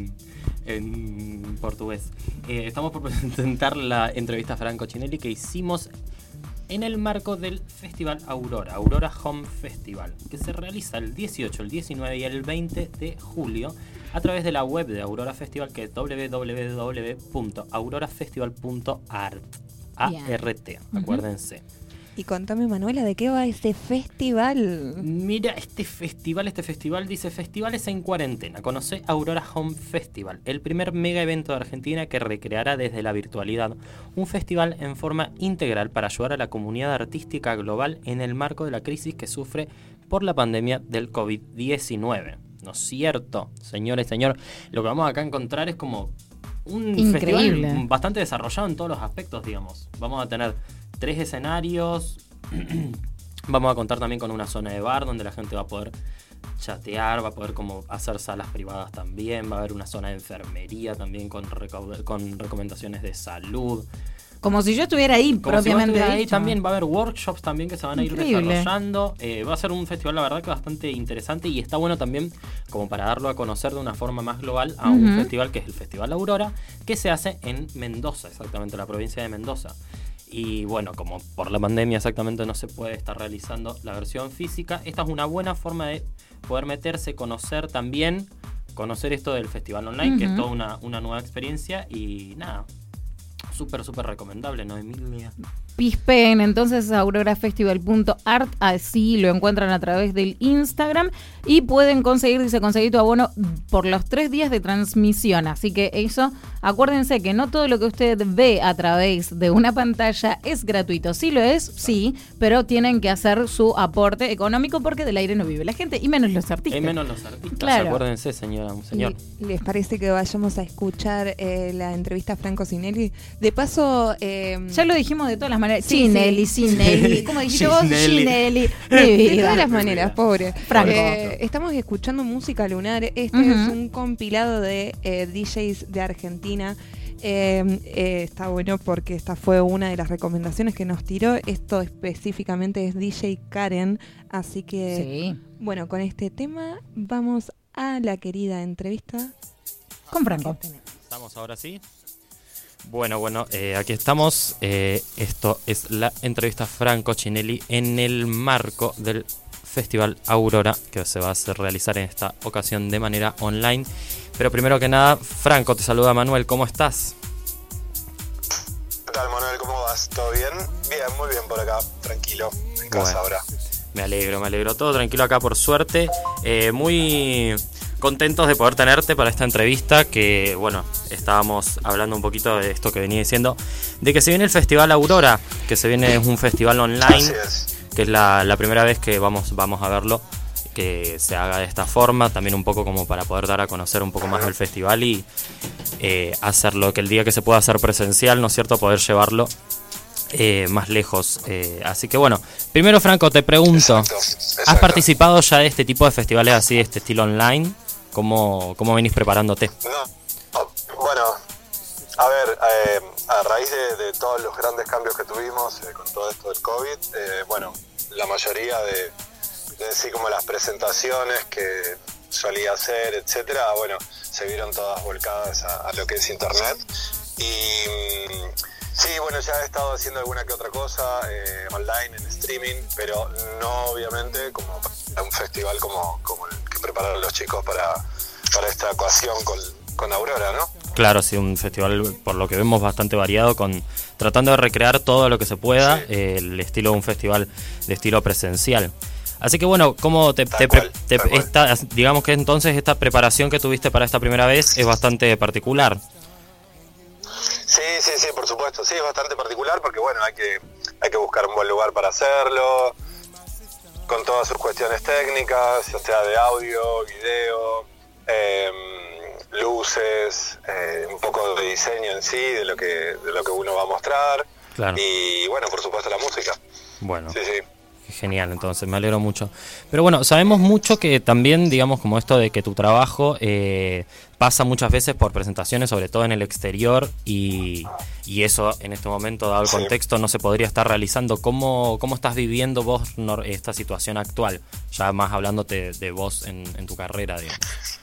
en portugués. Estamos por presentar la entrevista a Franco Ginelli que hicimos en el marco del Festival Aurora Home Festival, que se realiza el 18, el 19 y el 20 de julio a través de la web de Aurora Festival, que es www.aurorafestival.art. A-R-T, acuérdense. Y contame, Manuela, ¿de qué va este festival? Mira, este festival dice Festivales en Cuarentena. Conoce Aurora Home Festival, el primer mega evento de Argentina que recreará desde la virtualidad un festival en forma integral para ayudar a la comunidad artística global en el marco de la crisis que sufre por la pandemia del COVID-19. ¿No es cierto, señores y señores? Lo que vamos acá a encontrar es como un increíble festival bastante desarrollado en todos los aspectos, digamos. Vamos a tener 3 escenarios. Vamos a contar también con una zona de bar donde la gente va a poder chatear, va a poder como hacer salas privadas también, va a haber una zona de enfermería también con recomendaciones de salud. Como si yo estuviera ahí, Como propiamente si vos estuvieras ahí, dicho. también va a haber workshops también que se van a ir Increíble. desarrollando. Va a ser un festival, la verdad, que bastante interesante y está bueno también como para darlo a conocer de una forma más global a un festival que es el Festival Aurora, que se hace en Mendoza, exactamente, la provincia de Mendoza. Y bueno, como por la pandemia exactamente no se puede estar realizando la versión física, esta es una buena forma de poder meterse, conocer también, conocer esto del festival online, que es toda una nueva experiencia y nada, súper recomendable, ¿no, Emilia? Pispen entonces aurorafestival.art, así lo encuentran a través del Instagram y pueden conseguir tu abono por los 3 días de transmisión, así que eso, acuérdense que no todo lo que usted ve a través de una pantalla es gratuito, sí lo es, sí, pero tienen que hacer su aporte económico porque del aire no vive la gente, y menos los artistas. Y menos los artistas, Claro. acuérdense, señor. ¿Les parece que vayamos a escuchar la entrevista a Franco Ginelli? De paso... Ya lo dijimos de todas las maneras. Sí, Ginelli, ¿cómo dijiste vos? Ginelli. Ginelli. Mi De vida. todas las maneras, pobre. Franco. Estamos escuchando música lunar. Este es un compilado de DJs de Argentina. Está bueno porque esta fue una de las recomendaciones que nos tiró. Esto específicamente es DJ Karen. Así que, Sí. bueno, con este tema vamos a la querida entrevista Con Franco. ¿Estamos ahora sí? Bueno, aquí estamos. Esto es la entrevista a Franco Ginelli en el marco del Festival Aurora, que se va a realizar en esta ocasión de manera online. Pero primero que nada, Franco, te saluda Manuel, ¿cómo estás? ¿Qué tal, Manuel? ¿Cómo vas? ¿Todo bien? Bien, muy bien por acá, tranquilo, en casa ahora. Me alegro. Todo tranquilo acá, por suerte. Muy contentos de poder tenerte para esta entrevista, que bueno, estábamos hablando un poquito de esto que venía diciendo, de que se viene el Festival Aurora, que se viene, es un festival online, Así es. que es la primera vez que vamos a verlo, que se haga de esta forma, también un poco como para poder dar a conocer un poco más del festival y hacerlo, que el día que se pueda hacer presencial, ¿no es cierto?, poder llevarlo más lejos. Así que bueno, primero, Franco, te pregunto, ¿has participado ya de este tipo de festivales así, de este estilo online? ¿Cómo venís preparándote? No, bueno, a ver, a raíz de todos los grandes cambios que tuvimos con todo esto del COVID, bueno, la mayoría de sí, como las presentaciones que solía hacer, etcétera, bueno, se vieron todas volcadas a lo que es internet. Y sí, bueno, ya he estado haciendo alguna que otra cosa online, en streaming, pero no obviamente como para un festival como el que prepararon los chicos para esta ocasión con Aurora, ¿no? Claro, sí, un festival, por lo que vemos, bastante variado, tratando de recrear todo lo que se pueda, Sí. el estilo de un festival de estilo presencial. Así que bueno, ¿cómo Tal cual. digamos que entonces esta preparación que tuviste para esta primera vez es bastante particular? Sí, por supuesto, sí, es bastante particular porque bueno, hay que buscar un buen lugar para hacerlo, con todas sus cuestiones técnicas, ya sea de audio, video, luces, un poco de diseño en sí, de lo que uno va a mostrar. Claro. Y bueno, por supuesto la música. Bueno. Sí. Genial, entonces, me alegro mucho. Pero bueno, sabemos mucho que también, digamos, como esto de que tu trabajo pasa muchas veces por presentaciones, sobre todo en el exterior, y eso en este momento, dado el contexto, no se podría estar realizando. ¿Cómo estás viviendo vos esta situación actual? Ya más hablándote de vos en tu carrera, digamos.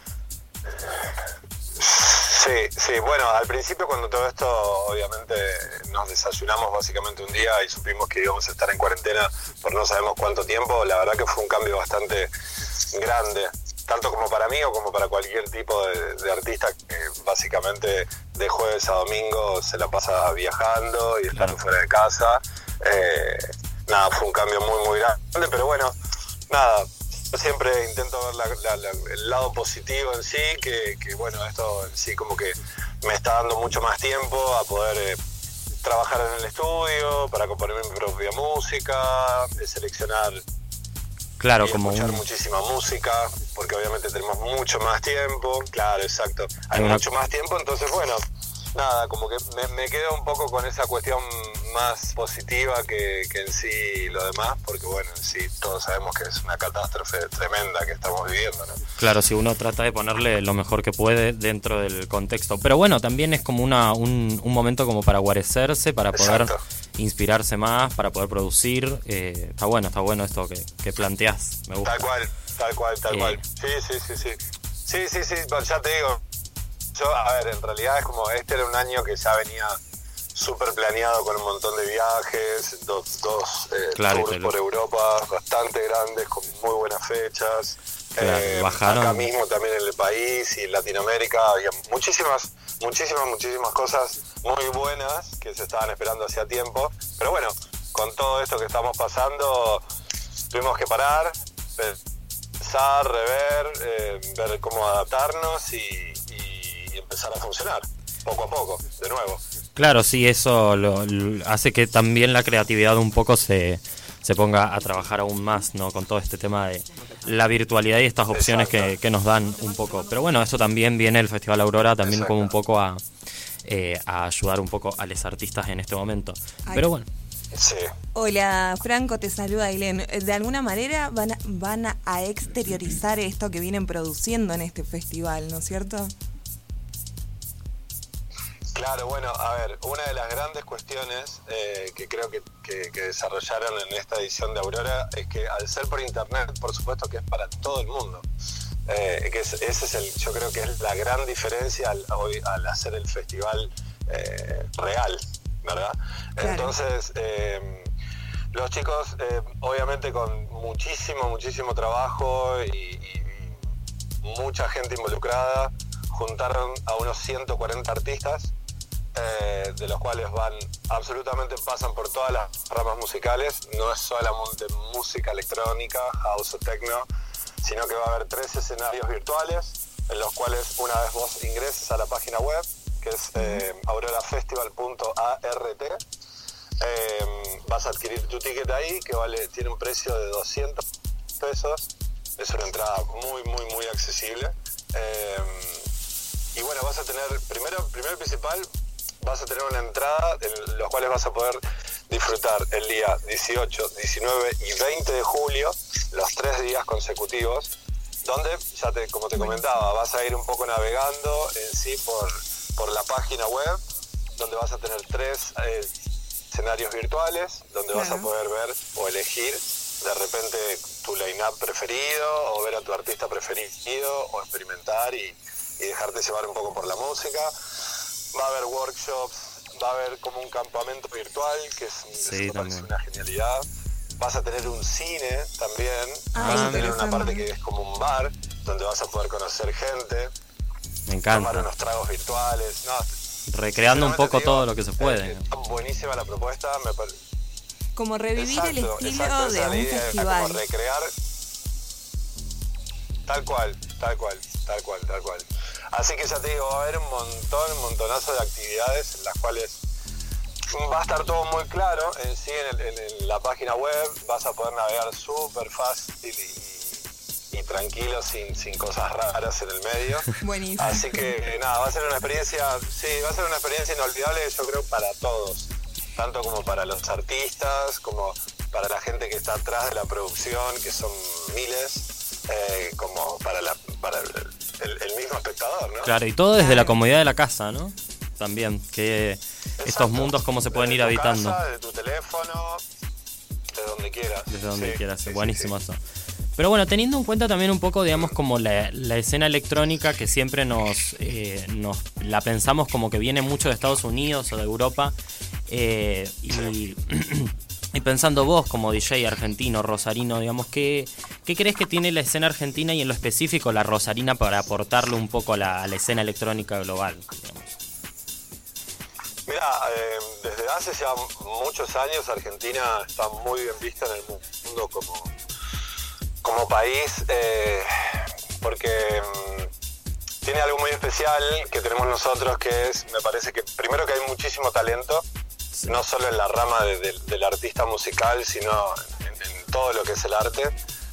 Sí, bueno, al principio cuando todo esto, obviamente, nos desayunamos básicamente un día y supimos que íbamos a estar en cuarentena por no sabemos cuánto tiempo, la verdad que fue un cambio bastante grande, tanto como para mí o como para cualquier tipo de artista que básicamente de jueves a domingo se la pasa viajando y estando fuera de casa. Nada, fue un cambio muy grande, pero bueno, nada. Yo siempre intento ver el lado positivo en sí, que bueno, esto en sí como que me está dando mucho más tiempo a poder trabajar en el estudio, para componer mi propia música, seleccionar Claro, y como escuchar muchísima música, porque obviamente tenemos mucho más tiempo. Claro, exacto. Hay mucho más tiempo, entonces bueno, nada, como que me quedo un poco con esa cuestión más positiva que en sí lo demás, porque bueno, en sí todos sabemos que es una catástrofe tremenda que estamos viviendo, ¿no? Claro, si uno trata de ponerle lo mejor que puede dentro del contexto. Pero bueno, también es como un momento como para guarecerse, para poder inspirarse más, para poder producir. Está bueno esto que planteás, me gusta. Tal cual. Sí, bueno, ya te digo, yo, a ver, en realidad es como, este era un año que ya venía súper planeado con un montón de viajes, dos tours por Europa bastante grandes, con muy buenas fechas. Bajaron. Acá mismo también en el país y en Latinoamérica había muchísimas cosas muy buenas que se estaban esperando hacía tiempo. Pero bueno, con todo esto que estamos pasando, tuvimos que parar, pensar, rever, ver cómo adaptarnos y empezar a funcionar poco a poco, de nuevo. Claro, sí, eso lo hace que también la creatividad un poco se ponga a trabajar aún más, ¿no? Con todo este tema de la virtualidad y estas opciones que nos dan un poco. Pero bueno, eso también viene el Festival Aurora también como un poco a ayudar un poco a los artistas en este momento. Pero bueno. Sí. Hola, Franco, te saluda Ailén. De alguna manera van a exteriorizar esto que vienen produciendo en este festival, ¿no es cierto? Claro, bueno, a ver, una de las grandes cuestiones que creo que desarrollaron en esta edición de Aurora es que al ser por internet, por supuesto que es para todo el mundo. Yo creo que es la gran diferencia al hacer el festival real, ¿verdad? Claro. Entonces, los chicos, obviamente con muchísimo trabajo y mucha gente involucrada, juntaron a unos 140 artistas, de los cuales pasan por todas las ramas musicales. No es solamente música electrónica, house o techno, sino que va a haber 3 escenarios virtuales en los cuales una vez vos ingreses a la página web, que es aurorafestival.art, vas a adquirir tu ticket ahí, que tiene un precio de $200. Es una entrada muy accesible. Y bueno, vas a tener, primero y principal, vas a tener una entrada en los cuales vas a poder disfrutar el día 18, 19 y 20 de julio, los 3 días consecutivos, donde, como te comentaba, vas a ir un poco navegando en sí por la página web, donde vas a tener 3 escenarios virtuales, donde vas a poder ver o elegir de repente tu line-up preferido, o ver a tu artista preferido, o experimentar y dejarte llevar un poco por la música. Va a haber workshops, va a haber como un campamento virtual, que eso me parece una genialidad. Vas a tener un cine también, vas a tener una parte que es como un bar, donde vas a poder conocer gente. Me encanta. Tomar unos tragos virtuales. Recreando un poco todo lo que se puede. Buenísima la propuesta, me parece. Como revivir el estilo de un festival. Como recrear. Tal cual. Así que ya te digo, va a haber un montonazo de actividades en las cuales va a estar todo muy claro. En sí, en la página web vas a poder navegar súper fácil y tranquilo, sin cosas raras en el medio. Buenísimo. Así que nada, va a ser una experiencia inolvidable, yo creo, para todos. Tanto como para los artistas, como para la gente que está atrás de la producción, que son miles, como para el mismo espectador, ¿no? Claro, y todo desde la comodidad de la casa, ¿no? También, que Exacto. estos mundos cómo se pueden ir Desde tu habitando. casa, de tu teléfono, de donde quieras. Desde donde Sí, quieras, sí, buenísimo sí. eso. Pero bueno, teniendo en cuenta también un poco, digamos, como la escena electrónica que siempre nos la pensamos como que viene mucho de Estados Unidos o de Europa, y pensando vos como DJ argentino, rosarino, digamos, ¿qué crees que tiene la escena argentina y en lo específico la rosarina para aportarle un poco a la escena electrónica global, digamos? Mira, desde hace ya muchos años Argentina está muy bien vista en el mundo como país, porque tiene algo muy especial que tenemos nosotros, que es, me parece que primero que hay muchísimo talento, Sí. no solo en la rama del artista musical, sino en todo lo que es el arte.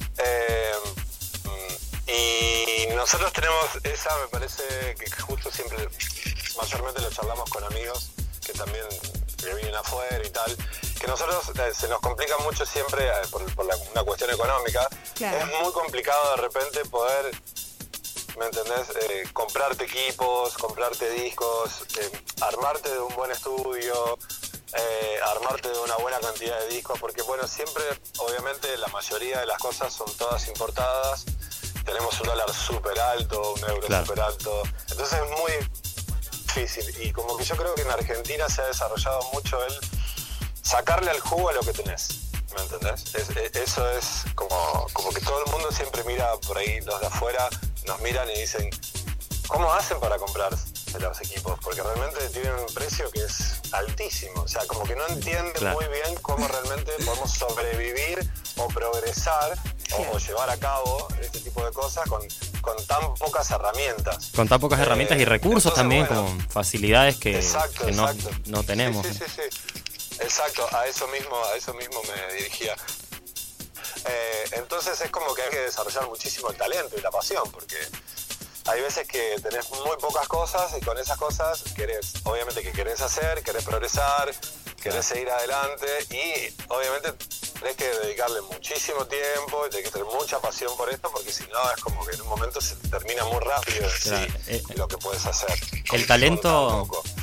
Y nosotros tenemos esa, me parece que justo siempre, mayormente lo charlamos con amigos que también que vienen afuera y tal, que nosotros se nos complica mucho siempre por una cuestión económica. Claro. Es muy complicado de repente poder, ¿me entendés? Comprarte equipos, comprarte discos, armarte de un buen estudio, armarte de una buena cantidad de discos, porque bueno, siempre, obviamente, la mayoría de las cosas son todas importadas. Tenemos un dólar súper alto, un euro Claro. súper alto. Entonces es muy difícil. Y como que yo creo que en Argentina se ha desarrollado mucho el sacarle al jugo a lo que tenés. ¿Me entendés? Eso es como que todo el mundo siempre mira por ahí, los de afuera nos miran y dicen, ¿cómo hacen para comprar los equipos? Porque realmente tienen un precio que es altísimo. O sea, como que no entienden Claro. muy bien cómo realmente podemos sobrevivir o progresar o llevar a cabo este tipo de cosas con tan pocas herramientas. Con tan pocas herramientas y recursos entonces, también, bueno, con facilidades que no, exacto. no tenemos. Sí. Exacto, a eso mismo me dirigía. Entonces es como que hay que desarrollar muchísimo el talento y la pasión, porque hay veces que tenés muy pocas cosas y con esas cosas obviamente que querés hacer, querés progresar, querés seguir adelante y obviamente tenés que dedicarle muchísimo tiempo y tenés que tener mucha pasión por esto, porque si no es como que en un momento se termina muy rápido Claro, lo que puedes hacer. el talento-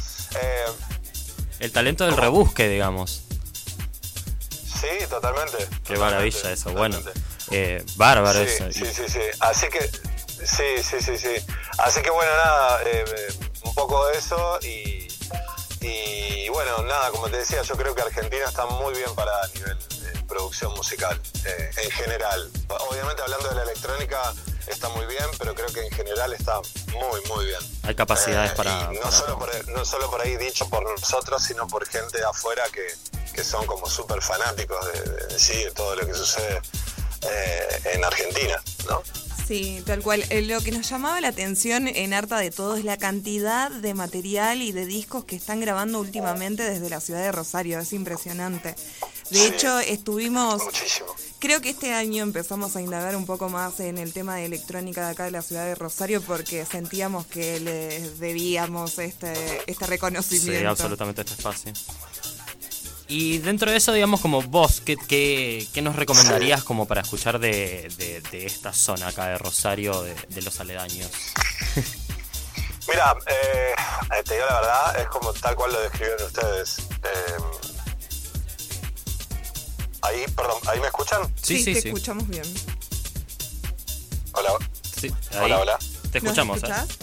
El talento del rebusque, digamos. Sí, totalmente. Qué maravilla eso, bueno. Totalmente. Bárbaro Sí, eso. sí. Así que, sí. Así que bueno, nada, un poco de eso y bueno, nada, como te decía, yo creo que Argentina está muy bien para nivel de producción musical, en general. Obviamente hablando de la electrónica está muy bien, pero creo que en general está muy bien. Hay capacidades para... y no solo por ahí dicho por nosotros, sino por gente de afuera que son como súper fanáticos de todo lo que sucede en Argentina, ¿no? Sí, tal cual. Lo que nos llamaba la atención en Harta de Todo es la cantidad de material y de discos que están grabando últimamente desde la ciudad de Rosario. Es impresionante. De Sí, hecho, estuvimos... Muchísimo. Creo que este año empezamos a indagar un poco más en el tema de electrónica de acá de la ciudad de Rosario porque sentíamos que les debíamos este reconocimiento. Sí, absolutamente este espacio. Y dentro de eso, digamos, como vos, ¿qué nos recomendarías como para escuchar de esta zona acá de Rosario, de los aledaños? Mira, te digo la verdad, es como tal cual lo describieron ustedes. ¿Ahí me escuchan? Sí, te escuchamos bien. Hola. Sí, ahí Hola. te escuchamos, ¿Nos escuchás?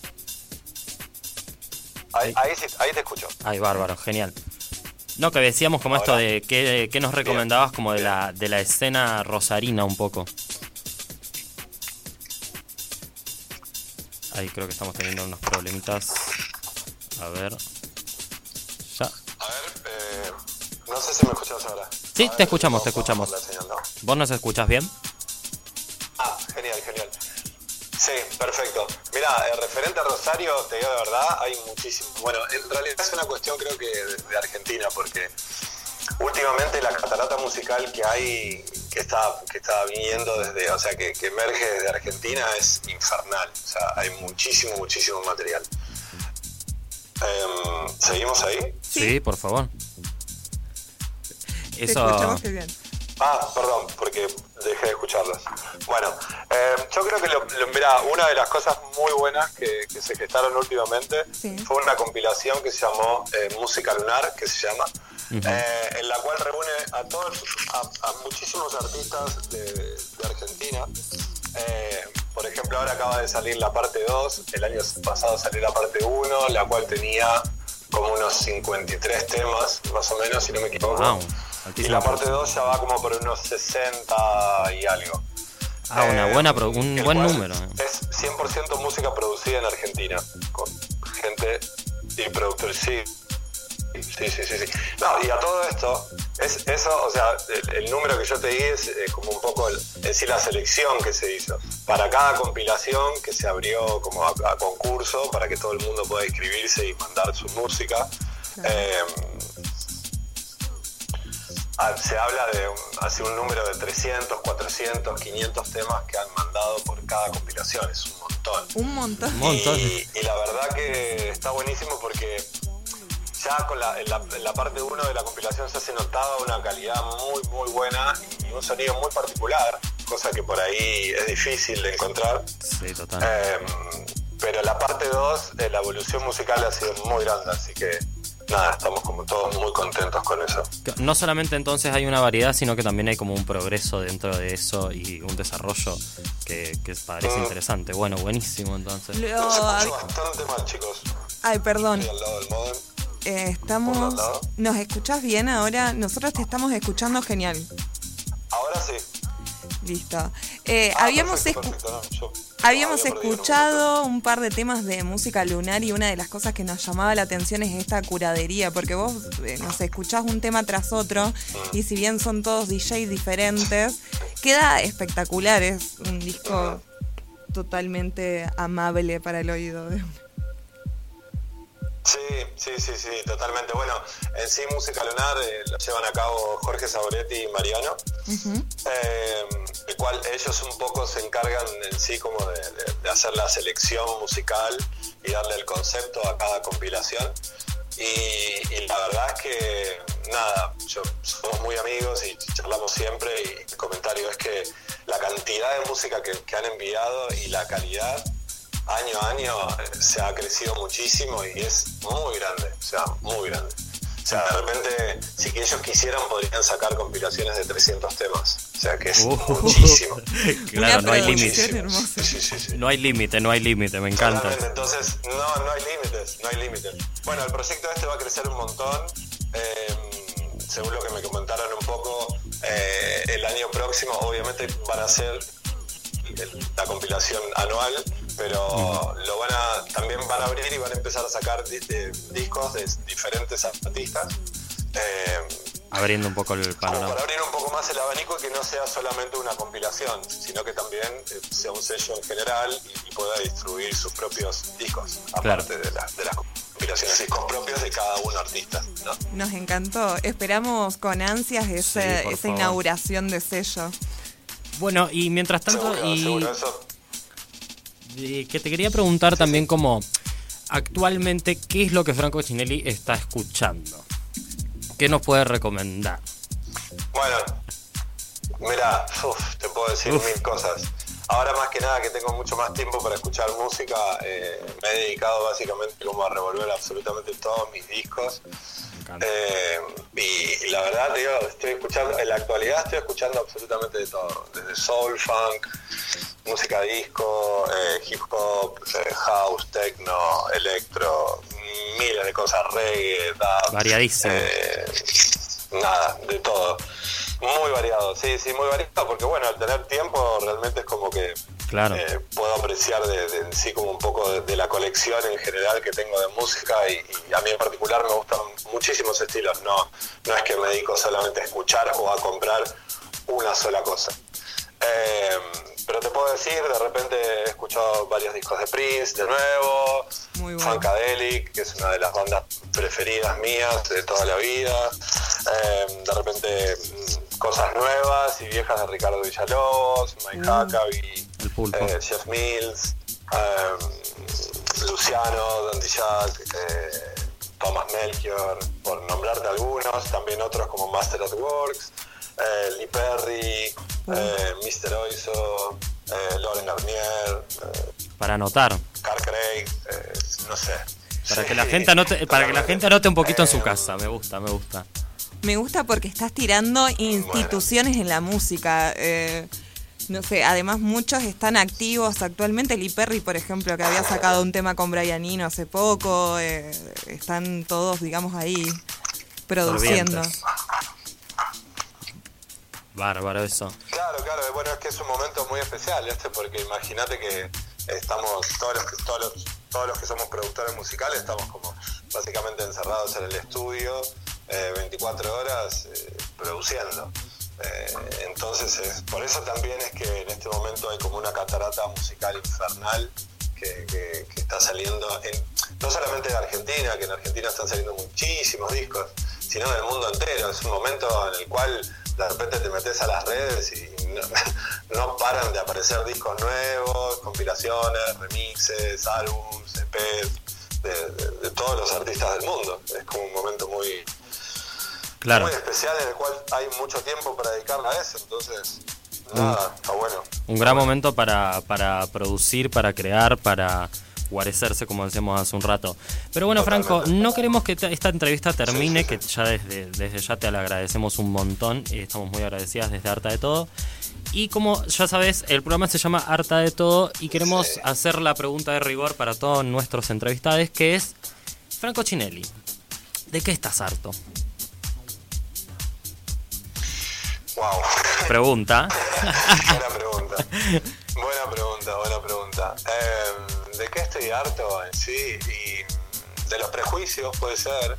Ahí te escucho. Ay, bárbaro, genial. No, que decíamos como esto Ahora. de qué nos recomendabas como de Bien. la escena rosarina un poco. Ahí creo que estamos teniendo unos problemitas. A ver. Ya. A ver, no sé si me escuchas ahora. Sí, A ver, te escuchamos, vamos te escuchamos. por la señal, ¿no? ¿Vos nos escuchás bien? Ah, genial. Sí, perfecto. Mira, referente a Rosario, te digo de verdad, hay muchísimo. Bueno, en realidad es una cuestión creo que de Argentina, porque últimamente la catarata musical que hay, que está viniendo desde, o sea, que emerge desde Argentina es infernal. O sea, hay muchísimo material. ¿Seguimos ahí? Sí, por favor. Te escuchamos muy bien. Perdón, porque dejé de escucharlas. Bueno, yo creo que mirá, una de las cosas muy buenas que se gestaron últimamente fue una compilación que se llamó Música Lunar, que se llama, en la cual reúne a muchísimos artistas de Argentina. Por ejemplo, ahora acaba de salir la parte 2, el año pasado salió la parte 1, la cual tenía como unos 53 temas, más o menos, si no me equivoco. Wow. Y la parte 2 ya va como por unos 60 y algo. Un buen número. Es 100% música producida en Argentina, con gente y productores. Sí. No, y a todo esto, es eso, o sea, el número que yo te di es como un poco en sí la selección que se hizo. Para cada compilación que se abrió como a concurso, para que todo el mundo pueda inscribirse y mandar su música. Se habla de un número de 300, 400, 500 temas que han mandado por cada compilación. Es un montón. Un montón. Y la verdad que está buenísimo porque ya en la parte 1 de la compilación ya se notaba una calidad muy, muy buena y un sonido muy particular, cosa que por ahí es difícil de encontrar. Sí, total. Pero la parte 2, la evolución musical ha sido muy grande, así que nada, estamos como todos muy contentos con eso. No solamente entonces hay una variedad, sino que también hay como un progreso dentro de eso y un desarrollo que parece interesante. Bueno, buenísimo entonces. Se escucha bastante mal, chicos. Ay, perdón. Estoy al lado del modem. ¿Nos escuchás bien ahora? Nosotros te estamos escuchando genial. Ahora sí. Listo. Habíamos escuchado un par de temas de música lunar y una de las cosas que nos llamaba la atención es esta curadería, porque vos nos escuchás un tema tras otro y si bien son todos DJs diferentes, queda espectacular, es un disco totalmente amable para el oído. Sí, totalmente. Bueno, en sí Música Lunar lo llevan a cabo Jorge Saboretti y Mariano, el cual ellos un poco se encargan en sí como de hacer la selección musical y darle el concepto a cada compilación. Y la verdad es que, nada, somos muy amigos y charlamos siempre y el comentario es que la cantidad de música que han enviado y la calidad año a año se ha crecido muchísimo y es muy grande, muy grande. O sea, de repente, si ellos quisieran, podrían sacar compilaciones de 300 temas. O sea, que es muchísimo. Claro, no hay límite. Sí. No hay límite, me encanta. Totalmente. Entonces, no hay límites. Bueno, el proyecto este va a crecer un montón. Según lo que me comentaron un poco, el año próximo, obviamente, van a ser la compilación anual, pero también van a abrir y van a empezar a sacar discos de diferentes artistas, abriendo un poco el panorama, para abrir un poco más el abanico y que no sea solamente una compilación, sino que también sea un sello en general y pueda distribuir sus propios discos, aparte de las compilaciones, discos propios de cada uno artista, ¿no? Nos encantó, esperamos con ansias esa inauguración de sello. Bueno, y mientras tanto, seguro eso. Que te quería preguntar también como actualmente, ¿qué es lo que Franco Chinelli está escuchando? ¿Qué nos puede recomendar? Bueno, mira, te puedo decir mil cosas. Ahora más que nada que tengo mucho más tiempo para escuchar música, me he dedicado básicamente como a revolver absolutamente todos mis discos. Y la verdad, digo, en la actualidad estoy escuchando absolutamente de todo, desde soul, funk, música disco, hip hop, house, techno, electro, miles de cosas, reggae, dub, variadísimo. Nada, de todo. Muy variado, sí, muy variado, porque bueno, al tener tiempo realmente es como que claro. Puedo apreciar en sí como un poco de la colección en general que tengo de música y a mí en particular me gustan muchísimos estilos, no es que me dedico solamente a escuchar o a comprar una sola cosa. Pero te puedo decir, de repente he escuchado varios discos de Prince de nuevo, muy bueno. Funkadelic, que es una de las bandas preferidas mías de toda la vida, de repente cosas nuevas y viejas de Ricardo Villalobos, Mike Huckabee, Jeff Mills, Luciano, Dandy Jack, Thomas Melchior, por nombrarte algunos, también otros como Master at Works, Lee Perry, Mr. Oizo, Lauren Garnier, Para anotar. Carl Craig, no sé. Para Sí, que la gente anote, para que la totalmente. gente anote un poquito en su casa. Me gusta. Me gusta porque estás tirando instituciones en la música. No sé, además muchos están activos actualmente. Lee Perry, por ejemplo, que había sacado un tema con Brian Eno hace poco. Están todos, digamos, ahí produciendo. Fervientes. Bárbaro eso. Claro, bueno, es que es un momento muy especial porque imagínate que estamos, todos los que somos productores musicales, estamos como básicamente encerrados en el estudio 24 horas produciendo. Entonces, por eso también es que en este momento hay como una catarata musical infernal que está saliendo, no solamente de Argentina, que en Argentina están saliendo muchísimos discos, sino del mundo entero. Es un momento en el cual de repente te metes a las redes y no paran de aparecer discos nuevos, compilaciones, remixes, álbums, EPs, de todos los artistas del mundo. Es como un momento muy especial en el cual hay mucho tiempo para dedicarle a eso. Entonces, nada, está bueno. Un gran momento para producir, para crear, para guarecerse, como decíamos hace un rato. Pero bueno, Franco, no queremos que esta entrevista termine, que ya desde ya te la agradecemos un montón. Estamos muy agradecidas desde Harta de Todo. Y como ya sabes, el programa se llama Harta de Todo y queremos hacer la pregunta de rigor para todos nuestros entrevistados, que es: Franco Cinelli, ¿de qué estás harto? Wow. Pregunta. Buena pregunta. ¿De qué estoy harto en sí? Y de los prejuicios, puede ser.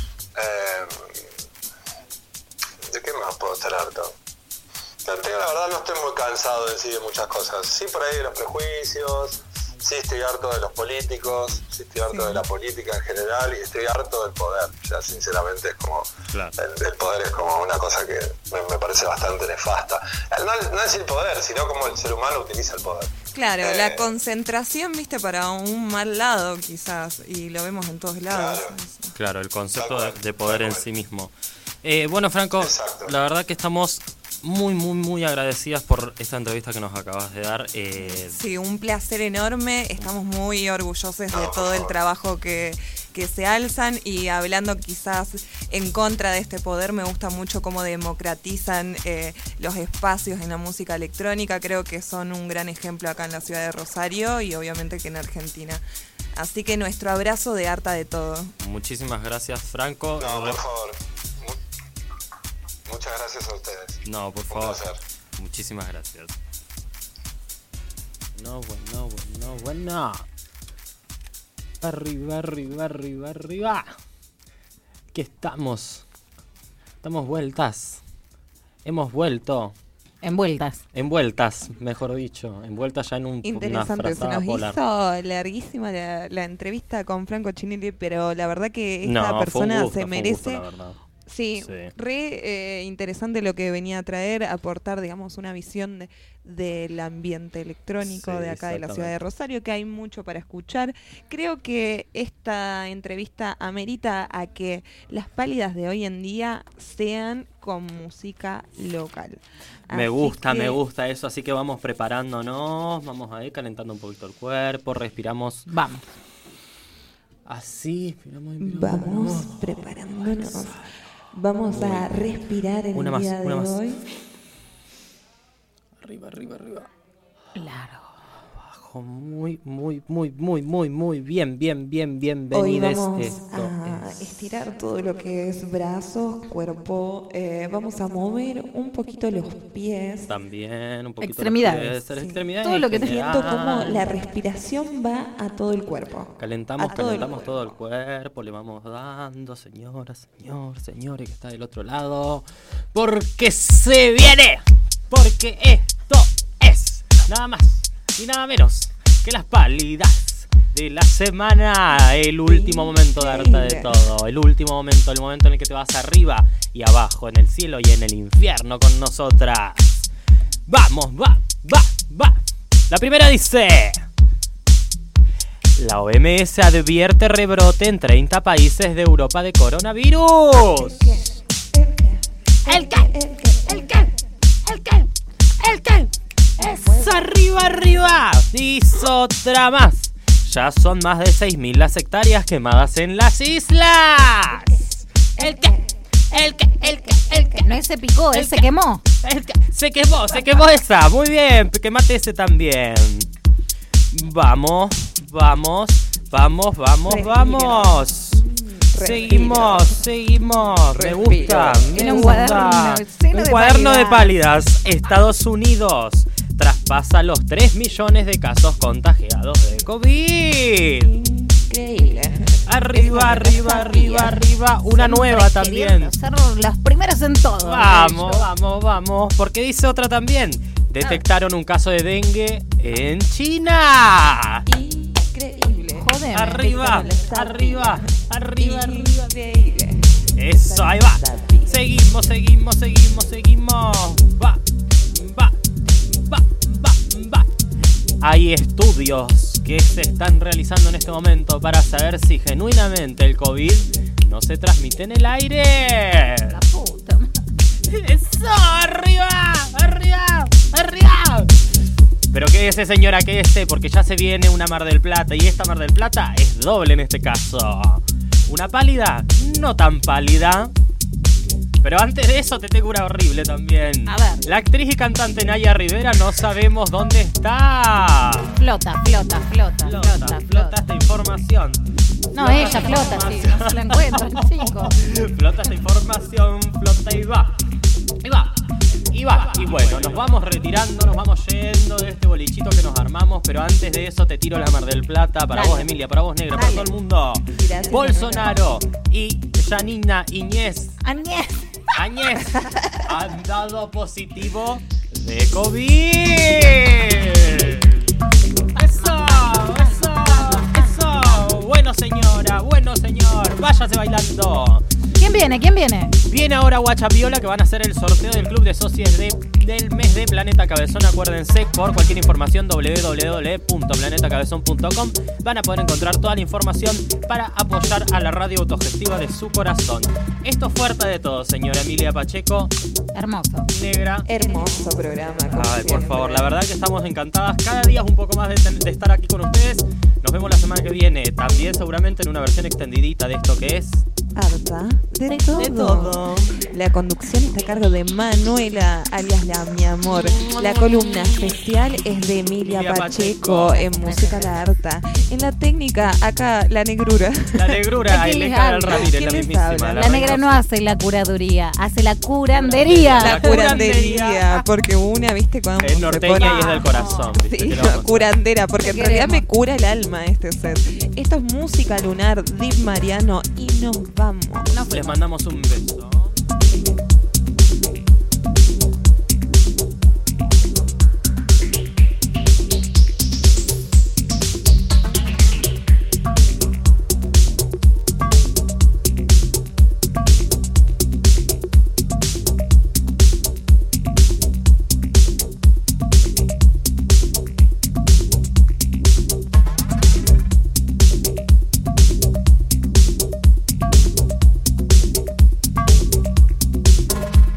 ¿De qué más puedo estar harto? La verdad no estoy muy cansado en sí de muchas cosas. Sí, por ahí de los prejuicios, sí estoy harto de los políticos, sí estoy harto de la política en general y estoy harto del poder. Ya sinceramente es como, el poder es como una cosa que me parece bastante nefasta. No es el poder, sino como el ser humano utiliza el poder. Claro, la concentración, viste, para un mal lado quizás, y lo vemos en todos lados. Claro, el concepto de poder en sí mismo. Bueno, Franco, la verdad que estamos muy agradecidas por esta entrevista que nos acabas de dar. Sí, un placer enorme. Estamos muy orgullosos de todo el trabajo que se alzan, y hablando quizás en contra de este poder, me gusta mucho cómo democratizan los espacios en la música electrónica. Creo que son un gran ejemplo acá en la ciudad de Rosario y obviamente que en Argentina. Así que nuestro abrazo de Harta de Todo. Muchísimas gracias, Franco. No, por favor. Muchas gracias a ustedes. No, por favor. Muchísimas gracias. Bueno. Arriba. Que estamos vueltas. Hemos vuelto. Envueltas, mejor dicho. Envueltas ya en una interesante, se nos polar. hizo larguísima la entrevista con Franco Cinelli, pero la verdad que esta persona se merece. Sí, re interesante lo que venía a traer, aportar, digamos, una visión del ambiente electrónico de acá de la ciudad de Rosario, que hay mucho para escuchar. Creo que esta entrevista amerita a que las pálidas de hoy en día sean con música local. Me gusta eso, así que vamos preparándonos, vamos a ir calentando un poquito el cuerpo, respiramos. Vamos. Así, vamos preparándonos. Vamos a respirar el día de hoy. Arriba. Largo. Abajo, muy bien. Hoy vamos a estirar todo lo que es brazos, cuerpo. Vamos a mover un poquito los pies. También, un poquito extremidades. Las extremidades. Todo lo que te siento, como la respiración va a todo el cuerpo. Calentamos todo el cuerpo, le vamos dando, señores, que está del otro lado. Porque se viene. Porque esto es nada más y nada menos que las pálidas de la semana. El último momento de Harta de Todo. El último momento, el momento en el que te vas arriba y abajo, en el cielo y en el infierno con nosotras. Vamos, va. La primera dice: la OMS advierte rebrote en 30 países de Europa de coronavirus. ¿El qué? ¡Es arriba, arriba! Hizo otra más. Ya son más de 6.000 las hectáreas quemadas en las islas. ¿El qué? No se picó, él se quemó. Se quemó esa. Muy bien, quemate ese también. Vamos. Seguimos. Me gusta. Tiene un cuaderno lleno Un de cuaderno de pálidas. pálidas. Estados Unidos traspasa los 3 millones de casos contagiados de COVID. Increíble. Arriba. Una nueva también. Ser los primeros en todo. Vamos. Porque dice otra también. Detectaron un caso de dengue en China. Increíble. Joder. Arriba. Increíble. Eso, ahí va. Seguimos. Va. Hay estudios que se están realizando en este momento para saber si genuinamente el COVID no se transmite en el aire. La puta. ¡Eso! ¡Arriba! Pero quédese, señora, quédese, porque ya se viene una Mar del Plata. Y esta Mar del Plata es doble en este caso. Una pálida, no tan pálida. Pero antes de eso te tengo una horrible también. A ver. La actriz y cantante Naya Rivera no sabemos dónde está. Flota esta información. No, ella flota, sí, no se la encuentra, el chico. Flota esta información, flota y va. Y bueno, nos vamos retirando, nos vamos yendo de este bolichito que nos armamos. Pero antes de eso te tiro la Mar del Plata. Para vos, Emilia, para vos, Negra, para todo el mundo. Gracias, Bolsonaro y Janina Iñez Añez. han dado positivo de COVID. Eso. Bueno, señora, bueno, señor, váyase bailando. ¿Quién viene? Viene ahora Guachapiola, que van a hacer el sorteo del club de socios del mes de Planeta Cabezón. Acuérdense, por cualquier información, www.planetacabezón.com. Van a poder encontrar toda la información para apoyar a la radio autogestiva de su corazón. Esto fue Harta de Todo, señora Emilia Pacheco. Hermoso. Negra. Hermoso programa. como Ay, por siempre. favor, la verdad que estamos encantadas. Cada día es un poco más de estar aquí con ustedes. Nos vemos la semana que viene. También seguramente en una versión extendidita de esto que es... Harta de todo. La conducción está a cargo de Manuela, alias la Mi Amor. La columna especial es de Emilia Pacheco en Música La Harta. En la técnica, acá la negrura. La negrura, Aquí el les Carol habla. Ramírez, la ¿Quién les mismísima. habla? La negra no hace la curaduría, hace la curandería. La curandería, porque una, viste, cuando Es se norteña pone... y es del corazón. ¿viste? Sí, ¿Qué le vamos a hacer? curandera, porque en Te realidad queremos. me cura el alma este set. Esto es Música Lunar, Deep Mariano, y nos vamos. Les mandamos un beso.